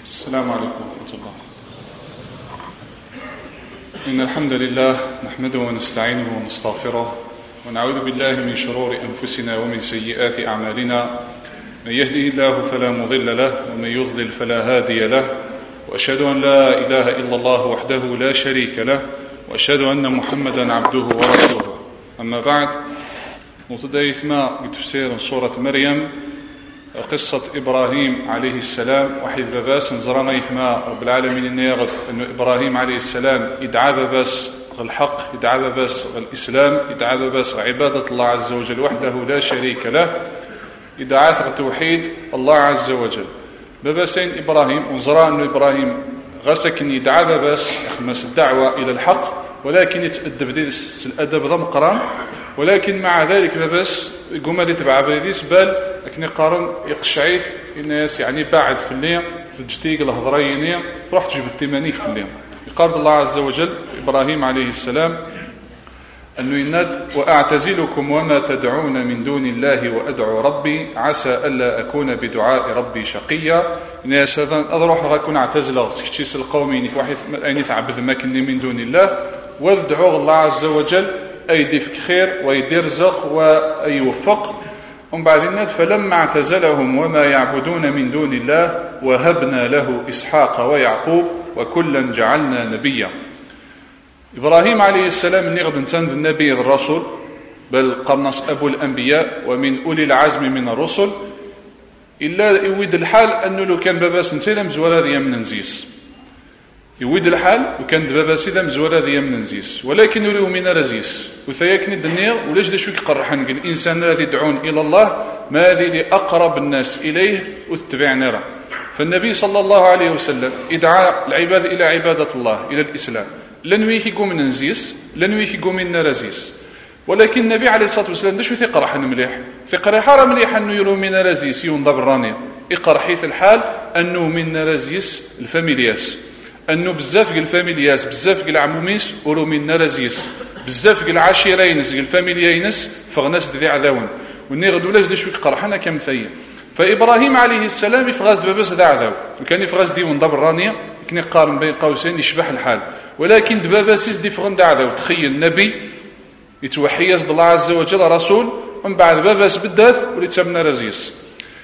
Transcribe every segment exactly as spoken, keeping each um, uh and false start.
السلام عليكم ورحمة الله. إن الحمد لله نحمده ونستعينه ونستغفره ونعوذ بالله من شرور أنفسنا ومن سيئات أعمالنا. من يهده الله فلا مضل له ومن يضلل فلا هادي له، وأشهد أن لا إله إلا الله وحده لا شريك له، وأشهد أن محمدا عبده ورسوله. أما بعد، نتحدث مع تفسير سورة مريم قصة إبراهيم عليه السلام. وحيث باباس نزرنا يثماء رب العالمين إن يغد أن إبراهيم عليه السلام يدعى باباس الحق، يدعى باباس الإسلام، يدعى باباس عبادة الله عز وجل وحده لا شريك له، يدعى توحيد الله عز وجل. باباسين إبراهيم ونزرنا أن إبراهيم غسكن يدعى باباس يخمس الدعوة إلى الحق، ولكن يتأدب ديس الأدب ضم قران، ولكن مع ذلك باباس يقوم هذه تبع بلديس بال لكن يقارن يقشعيث الناس يعني بعد في الليل في الجتيق الهضرينية تروح تجيب التمانيك في الليل. يقارن الله عز وجل إبراهيم عليه السلام أنه يناد: وأعتزلكم وما تدعون من دون الله وأدعو ربي عسى ألا أكون بدعاء ربي شقيا. الناس أروح غاكون اعتزل سكتشيس القومين واحد أين تعبد مكني من دون الله وادعوا الله عز وجل أيدي في خير ويدرزق ويوفق. ومن بعد الناد: فلما اعتزلهم وما يعبدون من دون الله وهبنا له إسحاق ويعقوب وكلا جعلنا نبيا. إبراهيم عليه السلام اللي غد نسند النبي الرسول بل قرنص أبو الأنبياء ومن أولي العزم من الرسل، إلا يويد الحال أنه لو كان بابا سنتين مزورة ذي من نزيس، يويد الحال وكان بابا سيدا مزورة ذي من نزيس، ولكن يريو من رزيس وثياكني الدنيا ولاش دا شو يقرحن الإنسان الذي يدعون إلى الله ما ذي لأقرب الناس إليه وتتبع نرى. فالنبي صلى الله عليه وسلم يدعى العباد إلى عبادة الله إلى الإسلام، لن ويكيقو من نزيس لن ويكيقو من نرزيس، ولكن النبي عليه الصلاة والسلام دا شو ثقرح مليح ثقرح حرام مليح أنه يرو من رزيس ينضب الرانية يقرحيث الحال أنه من رزيس الفاميلياس، أنه بزاف الفاميلياس بزاف العموميس ورو من رزيس بزاف العشيرينس الفاميليينس فغناس ذي عذاون وني غدو لاش دا شو يقرحنا كمثيل. فإبراهيم عليه السلام يفغاز باباس ذا عذاو وكان يفغاز دي ونضب الرانية كان يقارن بين قوسين يشبح الحال، ولكن دباباسيس دي فغن دا عذاو. تخيل نبي يتوحي يزد الله عز وجل رسول ومن بعد باباس بالذات وليتسمنا رزيس.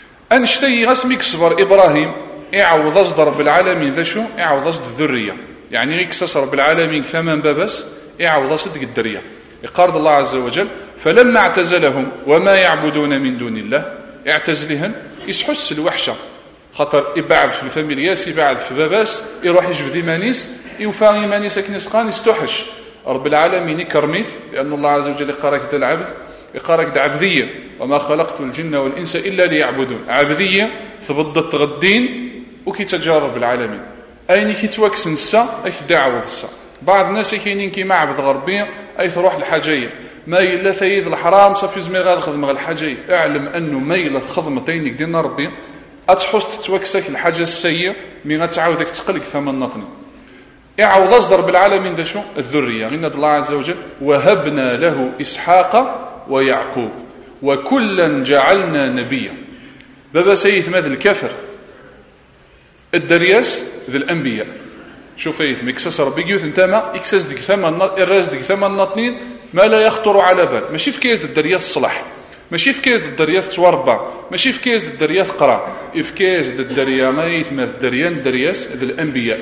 أنشتي غسمك صبر إبراهيم يعوض أصدر رب العالمين ذا شو يعوض أصد الذرية، يعني يكسس رب العالمين ثمان باباس يعوض أصدق الدرية. يقارد الله عز وجل: فلما اعتزلهم وما يعبدون من دون الله اعتزلهن يسحس الوحشة، خاطر يبعد في الفاميلياس يبعد في باباس يروح يجبد إيمانيس يوفى إيمانيس كنسقان يستوحش رب العالمين يكرميث، لأن الله عز وجل يقارك دا العبد يقارك دا عبدية: وما خلقت الجن والإنس إلا ليعبدون. عبدية ثبضت غدين وكي تجارب العالمين أين كي توكسن السا أي دعوة السا. بعض الناس كاينين كي معبد غربية أي تروح الحاجية ما إلا ثيث الحرام صافي زمير غاد خدمة الحاجية. اعلم أنه ميلة خدمتين دينا ربي أتحس تتوكسك الحاجة السيئة من غتعاودك تقلق ثمن نطني. يعوض أصدر بالعالمين دا شو الذرية غنى الله عز وجل: وهبنا له إسحاق ويعقوب وكلا جعلنا نبيا. بابا سيث مثل الكفر الدرياس ذي الأنبياء. شوف يثم يكسس ربي يوث انتما يكسس ديك ثمن الراس ديك ثمن نطنين ما لا يخطر على بال. ماشي في كيس الدرياس الصلاح، ماشي في كيس الدرياس توربع، ماشي في كيس الدرياس قرع، في كيس الدريا ما يثم الدريان الدرياس ذي الأنبياء.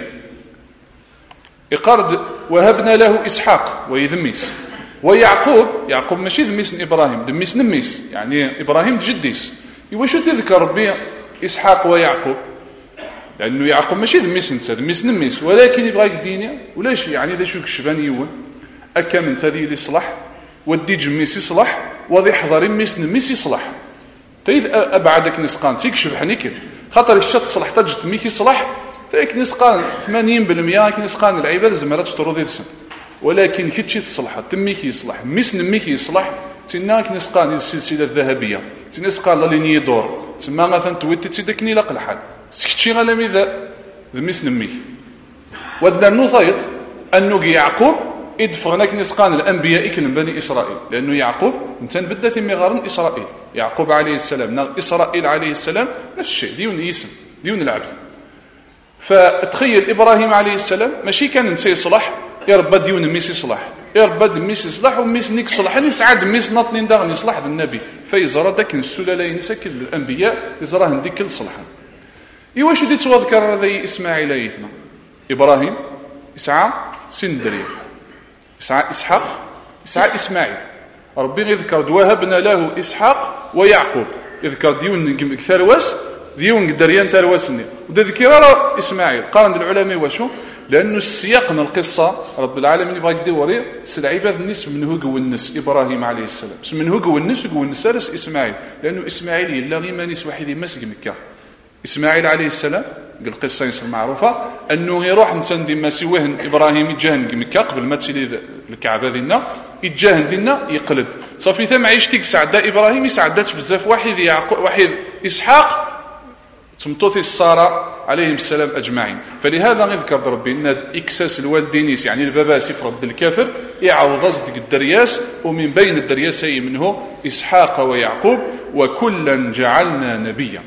يقرد: وهبنا له إسحاق ويذميس ويعقوب. يعقوب ماشي ذميس إبراهيم، دميس نميس يعني إبراهيم جديس. يوشو تذكر ربي إسحاق ويعقوب لأنه يعقوب ماشي ذميس نتا ذميس نميس، ولكن يبغاك الدنيا ولاش يعني ذا شو كشبان يوان أكا من تذي اللي يصلح ودي جميس يصلح وذي حضر ميس نميس يصلح. تيث أبعدك نسقان تيكشف حنيك خاطر الشط صلح تجد ميك يصلح فيك نسقان ثمانين بالمئة كي نسقان العباد زمالات تروضي السن، ولكن كتشي تصلح تميك يصلح ميس نميك يصلح تناك نسقان السلسلة الذهبية تنسقان لليني يدور تسمى مثلا تويت تسيدكني لا الحال سكتشي غلامي ذا ذميس نميك. ودنا النصيط أنه يعقوب إدفغناك نسقان الأنبياء كن بني إسرائيل، لأنه يعقوب انتن بدأ ثم غارن إسرائيل. يعقوب عليه السلام إسرائيل عليه السلام نفس الشيء ديون يسم ديون العبد. فتخيل إبراهيم عليه السلام ماشي كان نسي يصلح يربى ديون ميس يصلح يربى ميس يصلح وميس نيك صلح نسعد ميس نطنين داغن يصلح النبي فيزرى داك السلالة ينسى كل الأنبياء يزراه نديك كل صلحا إيواش دي تذكر ذي إسماعيل يثنى إبراهيم إسعى سندري إسعى إسحاق إسعى إسماعيل ربي يذكر وهبنا له إسحاق ويعقوب يذكر ديون ثرواس ديون دريان ثرواسني وذكر إسماعيل قال العلماء وشو لأنه السياق من القصة رب العالمين يبغى يدوري العباد الناس من هو والنس إبراهيم عليه السلام بس من هو والنس والنس رس إسماعيل لأنه إسماعيل يلا غير مانيس واحد يمسك مكة إسماعيل عليه السلام قال القصة يصير معروفة أنه يروح إنسان ديما سواه إبراهيم يتجاهن مكة قبل ما تسيلي الكعبة دينا يتجاهن دينا يقلد صافي ثم عيشتك سعداء إبراهيم يسعدات بزاف واحد يعقوب واحد إسحاق تمطوثي السارة عليهم السلام أجمعين فلهذا نذكر ربي أن إكساس الوالدين يعني الباباس يفرض الكافر يعوض صدق الدرياس ومن بين الدرياسين منه إسحاق ويعقوب وكلا جعلنا نبيا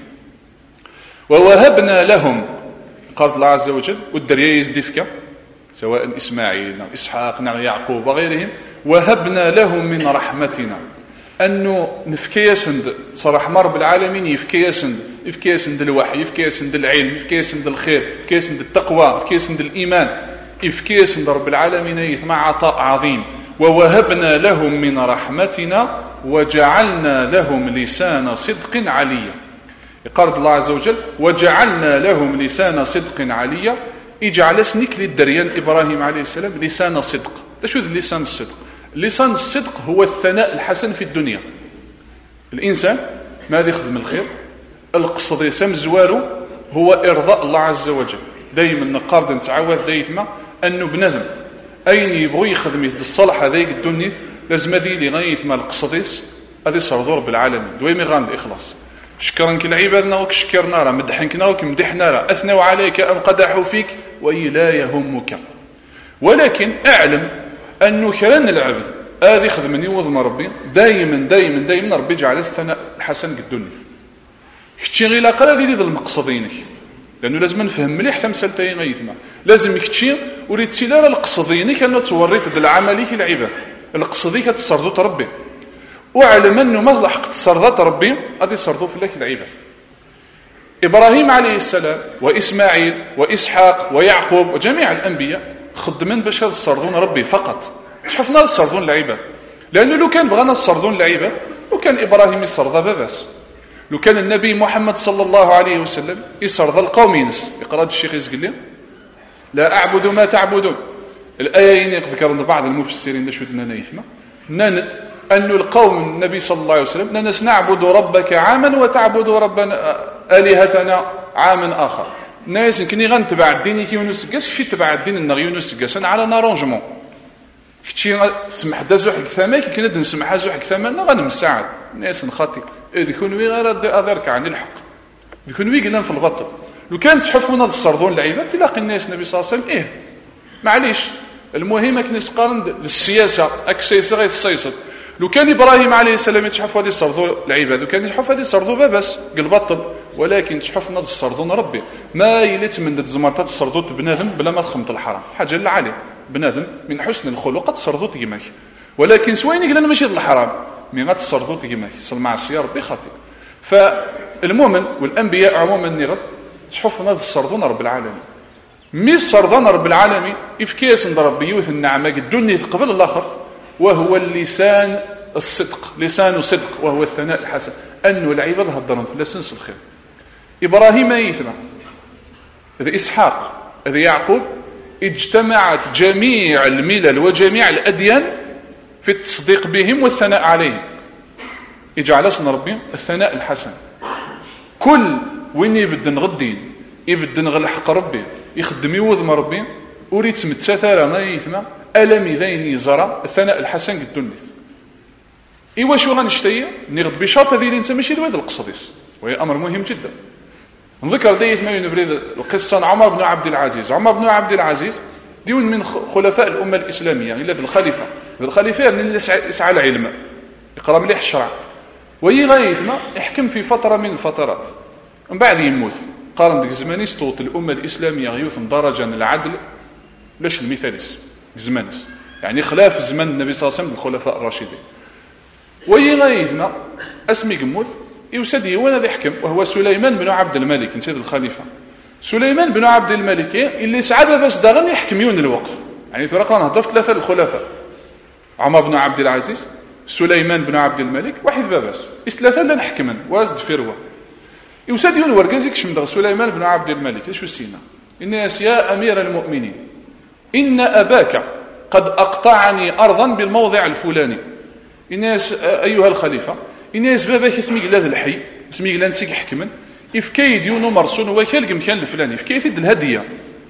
ووهبنا لهم قال الله عز وجل والدرياس ديفكا سواء إسماعيل أو إسحاق أو يعقوب وغيرهم وهبنا لهم من رحمتنا أنه نفكيسند صراحة رب العالمين يفكيسند يفكيسند الوحي يفكيسند العلم يفكيسند الخير يفكيسند التقوى يفكيسند الإيمان يفكيسند رب العالمين يثمع عطاء عظيم ووهبنا لهم من رحمتنا وجعلنا لهم لسان صدق عليا يقال الله عز وجل وجعلنا لهم لسان صدق عليا يجعل اسنك للدريان إبراهيم عليه السلام لسان صدق شو لسان الصدق لسان الصدق هو الثناء الحسن في الدنيا الإنسان ماذا يخدم الخير القصد يسام زوارو هو إرضاء الله عز وجل دايما نقارد نتعاوذ دايما أنه بنذم أين يبغي يخدم يد الصالح هذيك الدنيا لازم ذي اللي غايث مع القصديس هذه صردور بالعالم دويمي غان الإخلاص شكرنك العبادنا وك شكرنا راه مدحنكنا وك مدحنا راه أثنوا عليك أم قدحوا فيك وإي لا يهمك ولكن أعلم أنه كران العبد هذا يخدمني وظم ربي دايما دايما دايما ربي جعل الثناء الحسن الدنيا كتشي غير لاقرا ديال المقصدينك لانه لازم نفهم مليح تمثلتين غيثما لازم يكتشي وريت سيلا القصدينك انه توريت د العمليك العباد القصدي كتصرضوا ربي وعلم انه ما لحق تصرضات ربي غادي يصرضوا في لك العباد ابراهيم عليه السلام واسماعيل واسحاق ويعقوب وجميع الانبياء خدمن باش يصرضون ربي فقط شفنا الصرضون العباد لانه لو كان بغانا الصرضون العباد وكان ابراهيم يصرض باباس لو كان النبي محمد صلى الله عليه وسلم يصرض القوم ينس يقرا الشيخ يزقل لا اعبد ما تعبدون الايين يذكر بعض المفسرين ده شدنا نيثما نند انه القوم النبي صلى الله عليه وسلم ننس نعبد ربك عاما وتعبد ربنا الهتنا عاما اخر الناس كني غنتبع الدين كي يونس كاس شي تبع الدين النغ يونس كاس انا على نارونجمون كتشي سمح دازو حق ثما كي كنا نسمح زو حق ثما غنمساعد الناس نخاطي يكون وي غير اذرك عن الحق يكون وي قلنا في البطل لو كان تحفونا الصردون العباد تلاقي الناس النبي صلى الله عليه وسلم ايه معليش المهم كنس قارن السياسه اكسيسه غير السياسه لو كان ابراهيم عليه السلام يتحف هذه الصردون العباد وكان يتحف هذه الصردون باباس قال بطل ولكن تحفنا الصردون ربي ما يليت من زمرتات الصردون بنادم بلا ما تخمط الحرام حاجه لا عليه بنادم من حسن الخلق تصردوا تيماك ولكن سوين قال انا ماشي الحرام مي غتصردوا تيماك صل مع السيار ربي خاطئ فالمؤمن والانبياء عموما نغد تحفنا الصردون رب العالمين مي الصردون رب العالمين افكيس عند ربي يوث النعمه الدنيا قبل الاخر وهو اللسان الصدق لسان صدق وهو الثناء الحسن انه العباد هضرهم في لسنس الخير ابراهيم يثنى اذا اسحاق اذا يعقوب اجتمعت جميع الملل وجميع الاديان في التصديق بهم والثناء عليهم يجعل اسم ربي الثناء الحسن كل وين يبدن غدين يبدن غل حق ربي يخدم يوذم ربي وريت متساثر ما يثنى ألم ذين يزرع الثناء الحسن قد النث إيوا شو غنشتي نغد بشرط ذي الإنسان ماشي لوذ القصديس وهي أمر مهم جدا نذكر ديت ما ينبريد القصة عمر بن عبد العزيز عمر بن عبد العزيز ديون من خلفاء الأمة الإسلامية إلا في الخليفة الخليفة من اللي يسعى العلم يقرأ مليح الشرع ويغايث ما يحكم في فترة من الفترات من بعد يموت قارن ديك زمانيس توط الامه الاسلاميه غيوث درجه العدل لاش المثاليس زمانيس يعني خلاف زمان النبي صلى الله عليه وسلم الخلفاء الراشدين. وي غايثنا اسمي قموث يوسد يوانا ذي حكم وهو سليمان بن عبد الملك نسيد الخليفه. سليمان بن عبد الملك اللي سعد بس داغن يحكمون الوقت يعني فرقنا نهضر في ثلاثه الخلفاء عمر بن عبد العزيز سليمان بن عبد الملك واحد باباس ثلاثه لا نحكمن وازد فروه يوسد يون ورقازك شمدغ سليمان بن عبد الملك ايش سينا الناس يا امير المؤمنين ان اباك قد اقطعني ارضا بالموضع الفلاني. الناس ايها الخليفه الناس باباك اسمي قلاد الحي اسمي قلاد نتيك حكمن إفكايد يونو مرسون وكالق مكان الفلاني إفكايد الهدية.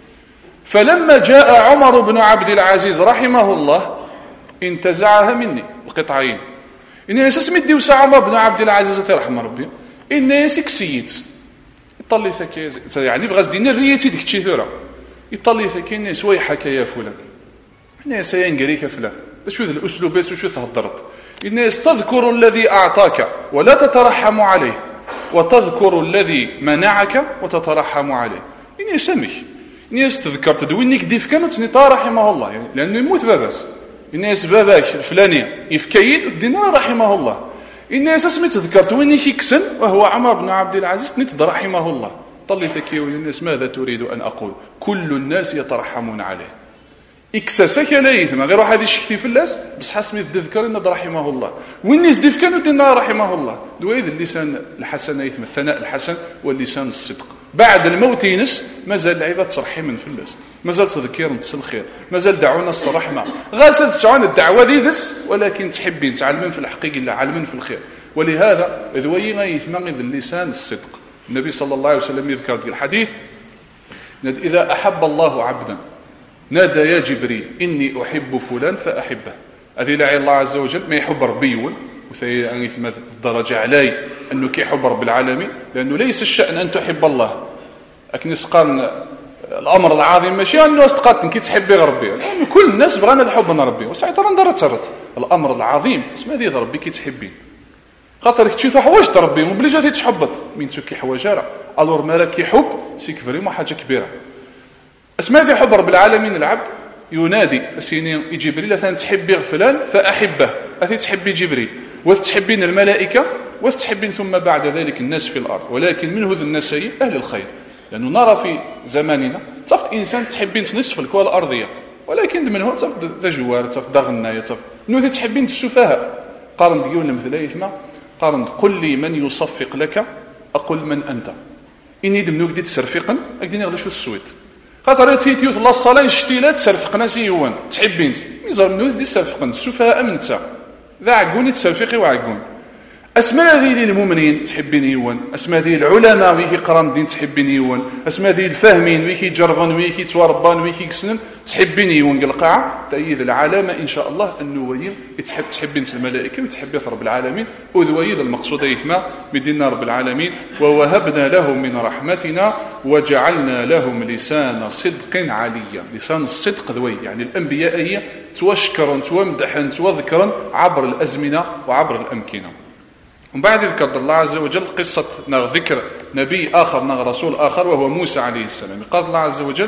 فلما جاء عمر بن عبد العزيز رحمه الله انتزعها مني القطعين. الناس اسمي ديوسا عمر بن عبد العزيز رحمه ربي الناس كسيت يطلي ثكي يعني بغاز دينا الريتي ديك تشي ثورة يطلي ثكي الناس ويحك يا فلان الناس ينقريك فلان شو ذا الأسلوب بس وشو تهضرت الناس تذكر الذي أعطاك ولا تترحم عليه وتذكر الذي منعك وتترحم عليه. إني سمح الناس تذكر تدوينك ديف كانت نتا رحمه الله يعني لأنه يموت باباس الناس باباك الفلاني يفكيد دينا رحمه الله. الناس اسمي تذكر توينك يكسن وهو عمر بن عبد العزيز نت رحمه الله. طلي ثكي الناس ماذا تريد أن أقول كل الناس يترحمون عليه إكساسك لا يثم غير واحد يشكي في الناس بس حسمي تذكر إن رحمه الله والناس ديف كانوا دينا رحمه الله دويد اللسان الحسن يثم الثناء الحسن واللسان الصدق بعد الموت ينس مازال العباد ترحم في الناس مازال تذكير نتس الخير مازال دعونا الرحمة غاسل تسعون الدعوة ذيذس ولكن تحبين تعلمين في الحقيقة إلا علمين في الخير. ولهذا ذوينا يثم اللسان الصدق. النبي صلى الله عليه وسلم يذكر في الحديث إذا أحب الله عبدا نادى يا جبريل إني أحب فلان فأحبه. هذه لعي الله عز وجل ما يحب ربي يول وثي مثل الدرجة علي أنه كيحب رب العالمين لأنه ليس الشأن أن تحب الله لكن يسقال الأمر العظيم ماشي أنه استقاتن كي تحبي ربي لأنه كل الناس بغانا الحب ربي وساعتها رندر تسرت الأمر العظيم اسمه ذي ربي كي تحبين خاطرك تشوف حوايج تربي وبلي جاتي تحبط من تشوكي حوايج الور مالك يحب سيك فريمون حاجة كبيرة. اسمع في حب رب العالمين العبد ينادي سيني جبريل ثاني تحبي فلان فأحبه أثي تحبي جبريل وتحبين الملائكة وتحبين ثم بعد ذلك الناس في الأرض ولكن من هذ الناس أهل الخير لأنه نرى في زماننا تفت إنسان تحبين نصف الكرة الأرضية ولكن منه تفت ذا جوار تفت ذا غناية تفت نوثي تحبين السفهاء. قارن ديون مثل يفما قارن قل لي من يصفق لك أقول من أنت إني دمنوك دي تسرفقا أقدين يغضي شو السويت خاطر تيتيوث الله الصلاة يشتيلات سرفقنا سيوان تحبين ميزار منوث دي سرفقا السفهاء أمنتا ذا عقوني تسرفقي وعقون. أسماء ذي المؤمنين تحبين يوان اسماء ذي العلماء ويكي قران دين تحبين يوان اسماء ذي الفاهمين ويكي جربان ويكي تواربان ويكي كسنن تحبين يوان القاعة تأييد العلامة إن شاء الله أنه وين تحب تحبين الملائكة وتحبين رب العالمين وذويد المقصود يثما بدينا رب العالمين ووهبنا لهم من رحمتنا وجعلنا لهم لسان صدق عليا. لسان الصدق ذوي يعني الأنبياء هي توشكرا تومدحا توذكرا عبر الأزمنة وعبر الأمكنة. ومن بعد ذكر الله عز وجل قصة ذكر نبي آخر نغ رسول آخر وهو موسى عليه السلام. قال الله عز وجل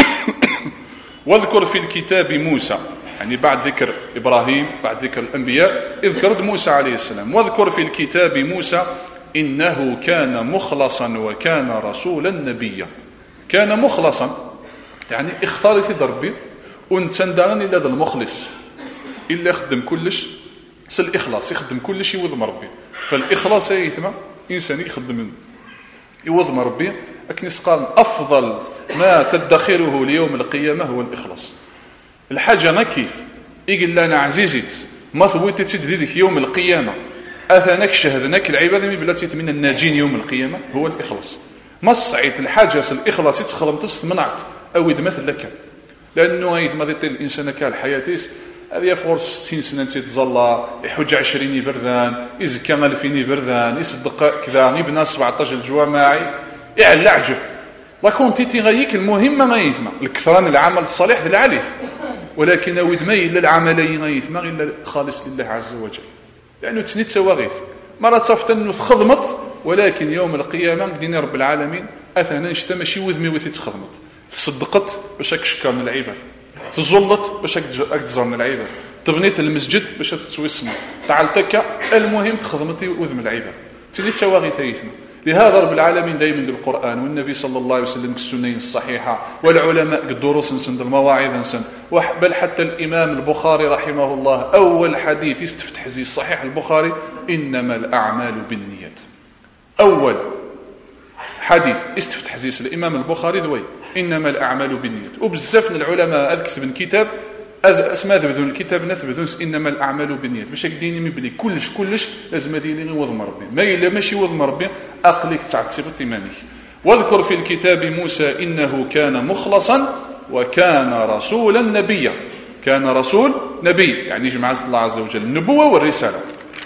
واذكر في الكتاب موسى يعني بعد ذكر إبراهيم بعد ذكر الأنبياء اذكر موسى عليه السلام واذكر في الكتاب موسى إنه كان مخلصا وكان رسولا نبيا. كان مخلصا يعني اختار في ضربي ونتندان إلا ذا المخلص إلا يخدم كلش سل الإخلاص يخدم كل شيء يوضم ربي. فالإخلاص يثمى إنسان يخدم يوضم ربي لكن قال أفضل ما تدخره ليوم القيامة هو الإخلاص. الحاجة نكيف يقول لنا عزيزت ما ثبوت تدذيك يوم القيامة أثنك شهدناك العبادة بلاتي من الناجين يوم القيامة هو الإخلاص. ما الصعيد الحاجة الإخلاص يتخلم تستمنعت أو يدمثل لك لأنه يثمى ذات الإنسان كالحياتيس هذه فرص ستين سنة تتظلى يحج عشرين بردان يزكى ألفين بردان يصدق كذا يبنى سبعطاش الجوامعي يعلى عجب لكن تيتي غيك المهمة ما يثمى الكثران العمل الصالح للعليف ولكن أود ما إلا العملين غيثمى إلا خالص لله عز وجل لأنه تسنيت سواغيث مرة تصفت أنه تخضمت ولكن يوم القيامة قديني رب العالمين أثناً شتا ماشي وذمي وثي تخدمت تصدقت باش شكر من العباد تزلط باش تزر من العباد تبنيت المسجد باش تسوي الصمت تعالتك المهم تخدمتي وذم العباد تلي تواغي ثيثنا. لهذا رب العالمين دائما بالقرآن والنبي صلى الله عليه وسلم كالسنين الصحيحة والعلماء الدروس نسن المواعظ نسن بل حتى الإمام البخاري رحمه الله أول حديث يستفتح زي الصحيح البخاري إنما الأعمال بالنيات. أول حديث استفتح زي الإمام البخاري ذوي إنما الأعمال بالنيات. وبزاف من العلماء أذكر من كتاب اسماء ذبذون الكتاب نثبذون انما الاعمال بالنيات باش هكديني مبلي كلش كلش لازم ديني وضم ربي ما الا ماشي وضم ربي اقلك تعتصب ايمانك. واذكر في الكتاب موسى انه كان مخلصا وكان رسولا نبيا. كان رسول نبي يعني جمع الله عز وجل النبوه والرساله.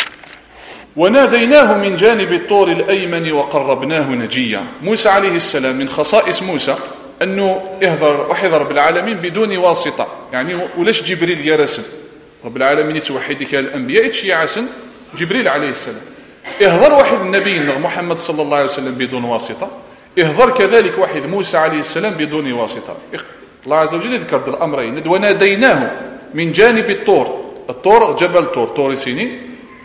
وناديناه من جانب الطور الايمن وقربناه نجيا. موسى عليه السلام من خصائص موسى أنه يهضر وحضر بالعالمين بدون واسطة يعني ولاش جبريل يرسل رب العالمين يتوحدك الأنبياء يتشي عسن جبريل عليه السلام يهضر واحد النبي محمد صلى الله عليه وسلم بدون واسطة يهضر كذلك واحد موسى عليه السلام بدون واسطة. الله عز وجل يذكر الأمرين. وناديناه من جانب الطور الطور جبل طور طور سينين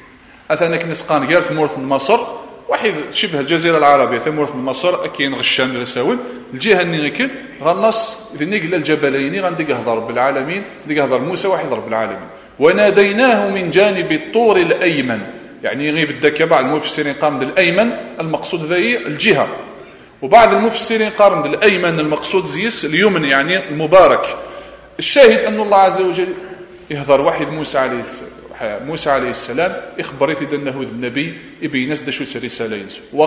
أثناء كنسقان قال في مورث مصر واحد شبه الجزيرة العربية في مورث مصر كاين غشان رساول الجهة النيكل غنص إذا نقل الجبلين غندق هضر رب العالمين دق هضر موسى واحد رب العالمين. وناديناه من جانب الطور الأيمن يعني غيب الدكة بعض المفسرين قارن الأيمن المقصود ذي الجهة وبعض المفسرين قارن الأيمن المقصود زيس اليمن يعني المبارك. الشاهد أن الله عز وجل يهضر واحد موسى عليه السلام موسى عليه السلام إخبرت إذا أنه النبي يبين نسد شو رسالين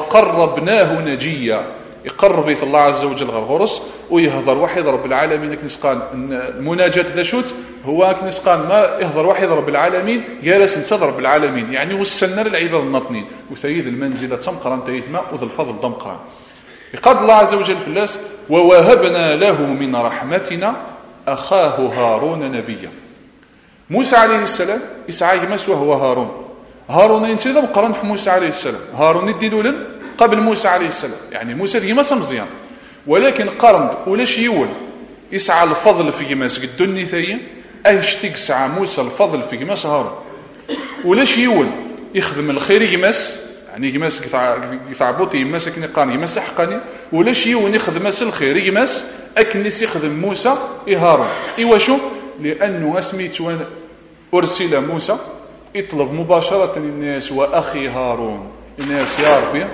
وقربناه نجيا يقرب الله عز وجل غرغرس ويهضر واحد رب العالمين كنسقان المناجاة ذا شوت هو كنسقان ما يهضر واحد رب العالمين جالس نصدر رب العالمين يعني وسلنا للعباد الناطنين وثيد المنزلة تمقرا تيثما وذا الفضل دمقرا. يقال الله عز وجل في اللاس ووهبنا له من رحمتنا أخاه هارون نبيا. موسى عليه السلام يسعى يمس وهو هارون. هارون ينسيذا مقرن في موسى عليه السلام. هارون يديدولن قبل موسى عليه السلام يعني موسى ديما مزيان ولكن قرن ولاش يول يسعى الفضل في جماس قدني ثاني ايش تسعى موسى الفضل في جماس هارون ولاش يول يخدم الخير جماس يعني جماس يثعبوتي يماس كني قاني يماس حقاني ولاش يول يخدم الخير جماس اكنس يخدم موسى هارون ايواشو لانه اسميتو ارسل موسى يطلب مباشره الناس واخي هارون الناس يا ربي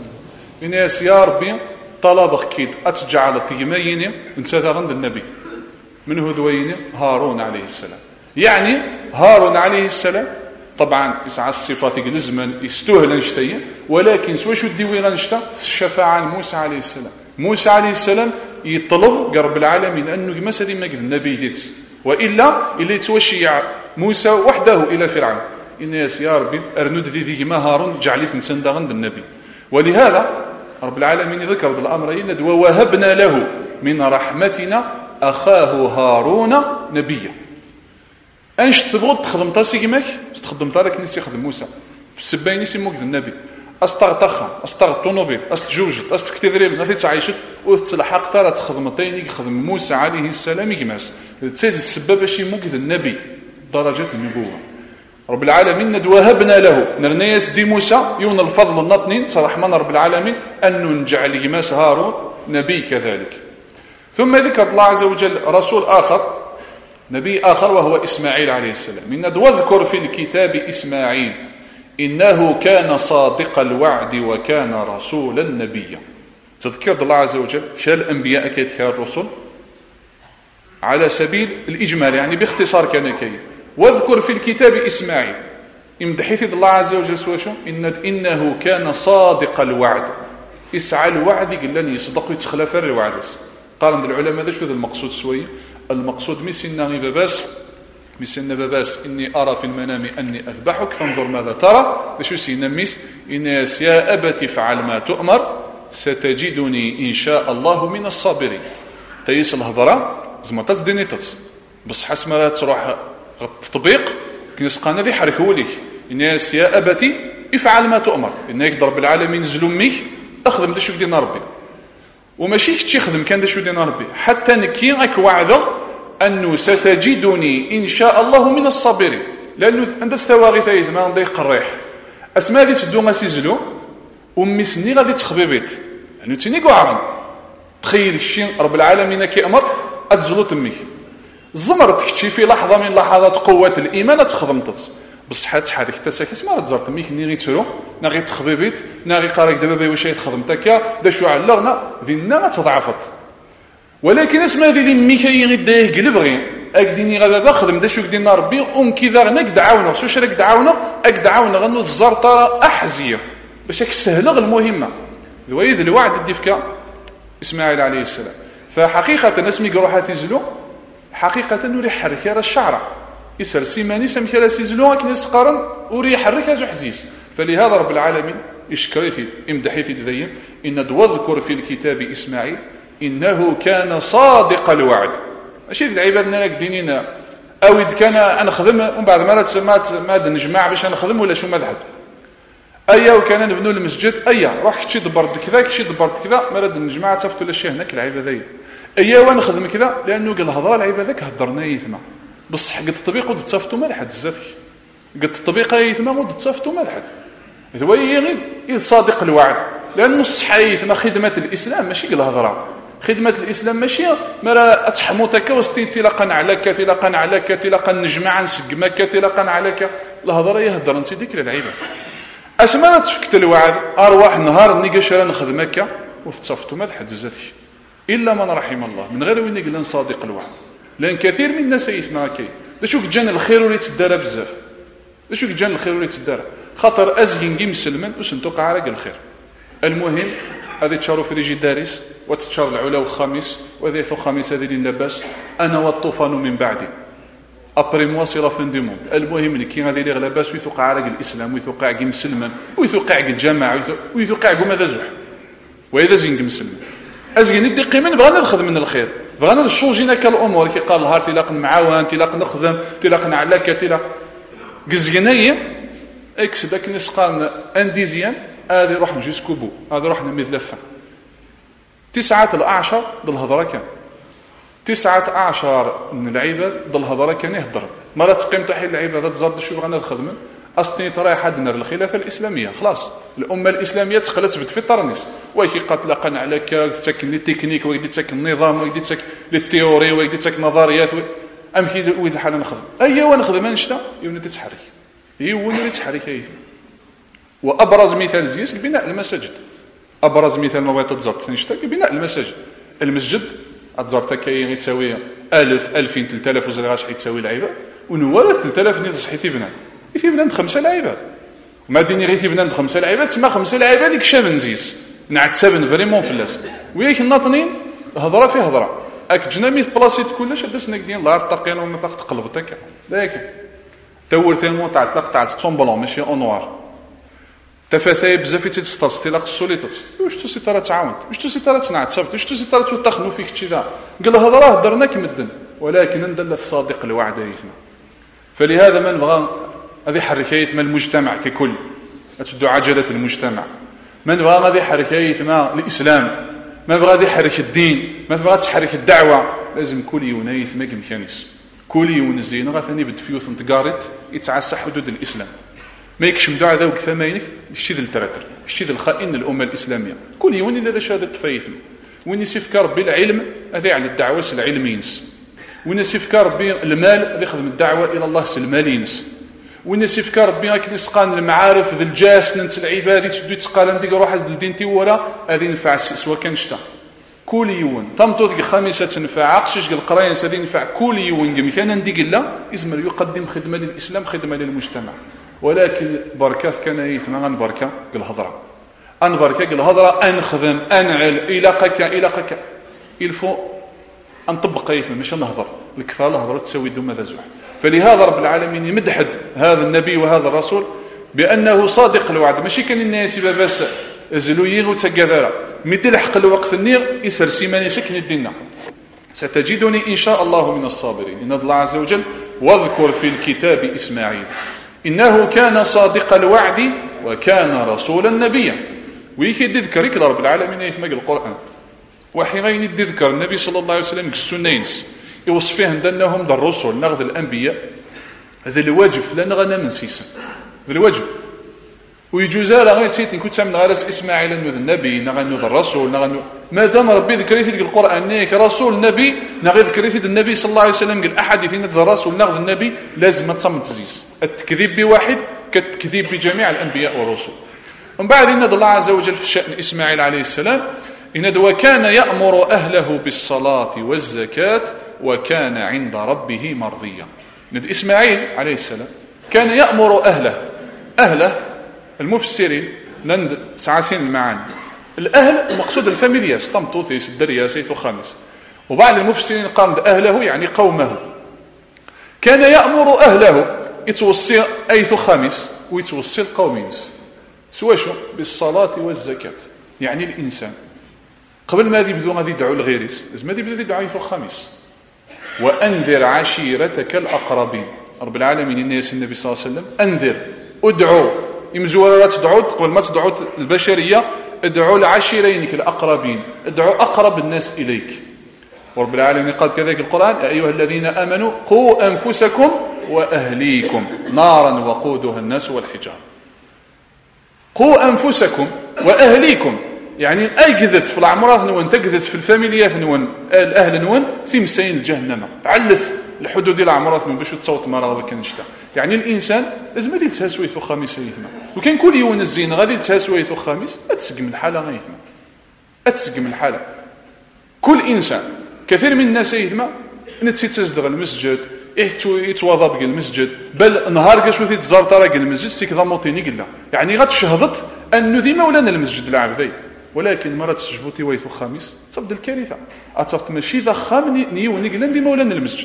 الناس يا ربي طلب كيد اتجعل تيمين نساتا عند النبي من هو ذوين هارون عليه السلام يعني هارون عليه السلام طبعا يسعى الصفات لزمان يستوهل نشتيه ولكن سوا شو ديوي غنشتا الشفاعه موسى عليه السلام. موسى عليه السلام يطلب قرب العالمين انه كما سدي ما قال النبي ديس والا اللي توشي موسى وحده الى فرعون الناس يا ربي ارند ذي ما هارون جعلي نسند عند النبي. ولهذا رب العالمين ذكر الامرين ووهبنا له من رحمتنا اخاه هارون نبيا. انش تبغى تخدم تاسي كيماك تخدم تارك نسي يخدم موسى في السباين يسموك النبي استغطخا استغطونوبيل استجوجت استكتذريب ما تعيشت وتلحق ترى تخدمتين يخدم موسى عليه السلام يماس تسيد السبب شي موك النبي درجه النبوه. رب العالمين ندوهبنا له نرنيس دي موسى يون الفضل النطنين صراح من رب العالمين أنه نجعل يماس هارون نبي كذلك. ثم ذكر الله عز وجل رسول آخر نبي آخر وهو إسماعيل عليه السلام. من واذكر في الكتاب إسماعيل إنه كان صادق الوعد وكان رسولا نبيا. تذكر الله عز وجل كالأنبياء كيف كالرسل على سبيل الإجمال يعني باختصار كان كي واذكر في الكتاب إسماعيل امدحيث الله عز وجل سواشو إن إنه كان صادق الوعد يسعى الوعد قلن يصدق ويتخلف الوعد. قال عند العلماء هذا شو ذا المقصود سوي المقصود مسنا باباس مسنا باباس إني أرى في المنام أني أذبحك فانظر ماذا ترى شو سينميس إناس يا أبت فعل ما تؤمر ستجدني إن شاء الله من الصابرين. تيس الهضرة زما تصدني تتص بس حسما تروح التطبيق كنسقانا ذي حركه لك الناس يا أبتي افعل ما تؤمر انك رب العالمين نزل امك اخدم دا شو دينا ربي وماشي كتشي خدم كان دا شو دينا ربي حتى نكي راك وعده انه ستجدني ان شاء الله من الصابرين لانه عند استواغي ثايت ما عندي قريح اسماء اللي تدو غاسيزلو امي سني غادي تخبيبيت يعني تيني قعرن تخيل الشين رب العالمين كيامر اتزلو تمك زمرت كتشي في لحظه من لحظات قوه الايمان تخدمت بصحه تحرك حتى ساكت ما تزرت ميك ني غيترو نا غي تخبيبيت نا غي قارك دابا واش خدمتك دا شو علغنا ذينا تضعفت ولكن اسمع ذي اللي ميكاي غيديه قلبغي اكديني غدا خدم دا شو دينا ربي ام كذا غنك دعاونا شو شرك دعاونا اك دعاونا غنو الزرطه احزيه باش هيك سهله المهمه ذويذ الوعد ديفكا اسماعيل عليه السلام فحقيقه اسمي روحها تيزلو حقيقه نوري حرك راه الشعره يسر سيماني سم كلا سيزلو كني سقرن وري حرك زو حزيز فلهذا رب العالمين يشكريتي امدحيتي ذيم ان واذكر في الكتاب اسماعيل انه كان صادق الوعد ماشي العباد ناك دينينا او اذا كان انا خدم ومن بعد ما تسمات ما نجمع باش نخدم ولا شو مذهب ايا وكان نبنوا المسجد ايا روح كشي دبرت كذا كشي دبرت كذا مراد نجمع تصفت ولا شي هناك العباديه ايا ونخدم كذا لانه قال الهضره العباده ذاك هضرنا يثما بصح قد الطبيق ود تصفتوا ما لحد الزاتي قد الطبيق يثما ود تصفتوا ما لحد هو غير صادق الوعد لانه الصحيح ما خدمه الاسلام ماشي قال الهضره خدمه الاسلام ماشي مرا تحموتك واستنطلاقا عليك تلاقا عليك تلاقا نجمع نسقمك تلاقا عليك الهضره يهضر انت ديك العباده اسمانا تفكت الوعد ارواح نهار نيقاشرا نخدمك وتصفتوا ما لحد الزاتي الا من رحم الله من غير وين قلنا صادق الوعد لان كثير من الناس يسمع كي دا شوف جان الخير ولي تدار بزاف دا شوف جان الخير ولي تدار خاطر ازين كي مسلمن وسنتوقع على الخير المهم هذه تشارو في ريجي دارس وتتشار العلا والخميس وهذه في الخميس هذه اللي لاباس انا والطوفان من بعدي ابري موا سي لا فين دو موند المهم اللي كي غادي يلي لاباس ويتوقع على الاسلام ويتوقع كي مسلمن ويتوقع الجماعه ويتوقع كما ذا زوح واذا زين كي مسلمن ازين ندي قيمه بغينا نخدم من الخير بغينا نشونجينا كالامور كي قال النهار تلاق معاون تلاق نخدم تلاق نعلاك تلاق قزقنايه اكس داك نسقان انديزيان هذه روح جوسكو بو هذا روحنا مثلفه تسعه الاعشر ضل الهضره كان تسعه اعشر من العباد ضل الهضره كان يهضر مره تقيم تحيل العبادات زاد شو بغينا نخدم اصلي ترى حد نار الخلافه الاسلاميه خلاص الامه الاسلاميه تقلت في الطرنيس ويكي قتلقن على تسكن لي تكنيك ويدي تسكن النظام ويدي تسكن لي التيوري ويدي تسكن نظريات ام كي وين الحال نخدم ايوا نخدم نشتا يوني تتحرك هي وين تتحرك هي وابرز مثال زيس بناء المساجد ابرز مثال ما بغيت تزرت نشتا بناء المساجد المسجد اتزرت كاين يتساوي ألف ألفين ثلاثة آلاف وزاد غاش يتساوي العيبه ونورث ثلاثة آلاف ني تصحي في بنان في بنان خمسه لعيبات وما ديني غير في بنان خمسه لعيبات تسمى خمسه لعيبات اللي كشاب نزيس نعت سبن فريمون فلاس وياك الناطنين هضره في هضره اك جنامي بلاصيت كلش دسنا كدين لا تقين وما تقلبتك لكن تول ثاني تاع تلق تاع تصومبلون ماشي اونوار تفاثاي بزاف تسترس تلاق السوليتات واش تو سيطره تعاونت واش تو سيطره تصنع صبت واش تو سيطره تخنو فيك شي ذا قال هضره هضرنا كمدن ولكن ندل الصادق الوعد يثنا فلهذا من بغى هذه حركات من المجتمع ككل تشدو عجله المجتمع من بغى هذه حركات ما الاسلام ما بغى هذه حركه الدين ما بغى تحرك الدعوه لازم كل يونيث ما كمكانيس كل يون الزين غا ثاني بدفيوث نتقارت يتعسى حدود الاسلام ما يكشم دعاء ذوك ثمانينك الشيء ذا التراتر الشيء ذا الخائن الامه الاسلاميه كل يوم اللي هذا شهاده فايثم وين يسفكر بالعلم هذا على الدعوه العلمينس وين يسفكر بالمال هذا يخدم الدعوه الى الله سلمالينس وين يسفكر بك نسقان المعارف ذا الجاس ننت العباد تشدو تقال عندك روح حز الدين تي ولا هذه ينفع سواء كان شتا كل يوم تمطوط خميسه تنفع عقشش القراين هذه ينفع كل يوم كان نديق لا اسم يقدم خدمه للاسلام خدمه للمجتمع ولكن بركات كان يثنى عن بركه الهضره ان بركه الهضره انخدم انعل الى الى الفو نطبق يثنى مش نهضر الكثار الهضره تسوي دم ماذا زوح فلهذا رب العالمين يمدحد هذا النبي وهذا الرسول بانه صادق الوعد ماشي كان الناس بس زلويين وتقذرا مثل حق الوقت النير يسر سيمان سكن الدين ستجدني ان شاء الله من الصابرين ان الله عز وجل واذكر في الكتاب اسماعيل انه كان صادق الوعد وكان رسولا نبيا. ويكي يذكر يكذا رب العالمين يثمق القرآن وحين غين يذكر النبي صلى الله عليه وسلم كالسنينس يوصف فيهم أنهم ذا الرسل نغذ الأنبياء هذا الواجب لأن غنى من سيسا هذا الواجب ويجوز على غير سيتي كنت سامن غارس إسماعيل نوذ النبي نغنوذ الرسول نغنو ما دام ربي ذكريت القرآن نيك رسول نبي نغي ذكريت النبي صلى الله عليه وسلم قال أحد في ذا الرسول نغذ النبي لازم تصمم تزيز التكذيب بواحد كالتكذيب بجميع الأنبياء والرسل. ومن بعد إن الله عز وجل في شأن إسماعيل عليه السلام إن وكان يأمر أهله بالصلاة والزكاة وكان عند ربه مرضيا. ند إسماعيل عليه السلام كان يأمر أهله أهله المفسرين لند سعاسين المعاني الأهل المقصود الفاميلياس طمطوثيس الدرياس سيث خامس وبعض المفسرين قال أهله يعني قومه. كان يأمر أهله يتوصي أيث خامس ويتوصي القومينس سواء شو بالصلاة والزكاة. يعني الإنسان قبل ما يبدو غادي يدعو لغيريس لازم يبدا يدعو أيث خامس وأنذر عشيرتك الأقربين. رب العالمين الناس النبي صلى الله عليه وسلم أنذر ادعو يمزوا تدعو قبل ما تدعو البشرية ادعو لعشيرينك الأقربين ادعو أقرب الناس إليك. ورب العالمين قال كذلك القرآن يا أيها الذين آمنوا قوا أنفسكم وأهليكم نارا وقودها الناس والحجار. قوا أنفسكم وأهليكم يعني أي قذف في العمرات نون تقذف في الفاميليات نون الأهل نون في مسين الجهنم علث الحدود ديال العمرات من باش تصوت مرة وكنشتا. يعني الإنسان لازم غادي يتهاسوي ثو خامس يثما وكان كل يوم الزين غادي يتهاسوي ثو خامس أتسقم الحالة غيثما أتسقم الحالة. كل إنسان كثير من الناس يثما نتسيتزدغ المسجد يتواضى بقى المسجد بل نهار كاش وثي تزار طرق المسجد سيك ذا موطيني قلا يعني غتشهدت أنه ذي مولانا المسجد العبدي ولكن مرة تشجبوتي ويثو خامس تبدا الكارثة أتصفت ماشي ذا خام نيوني قلا ندي مولانا المسجد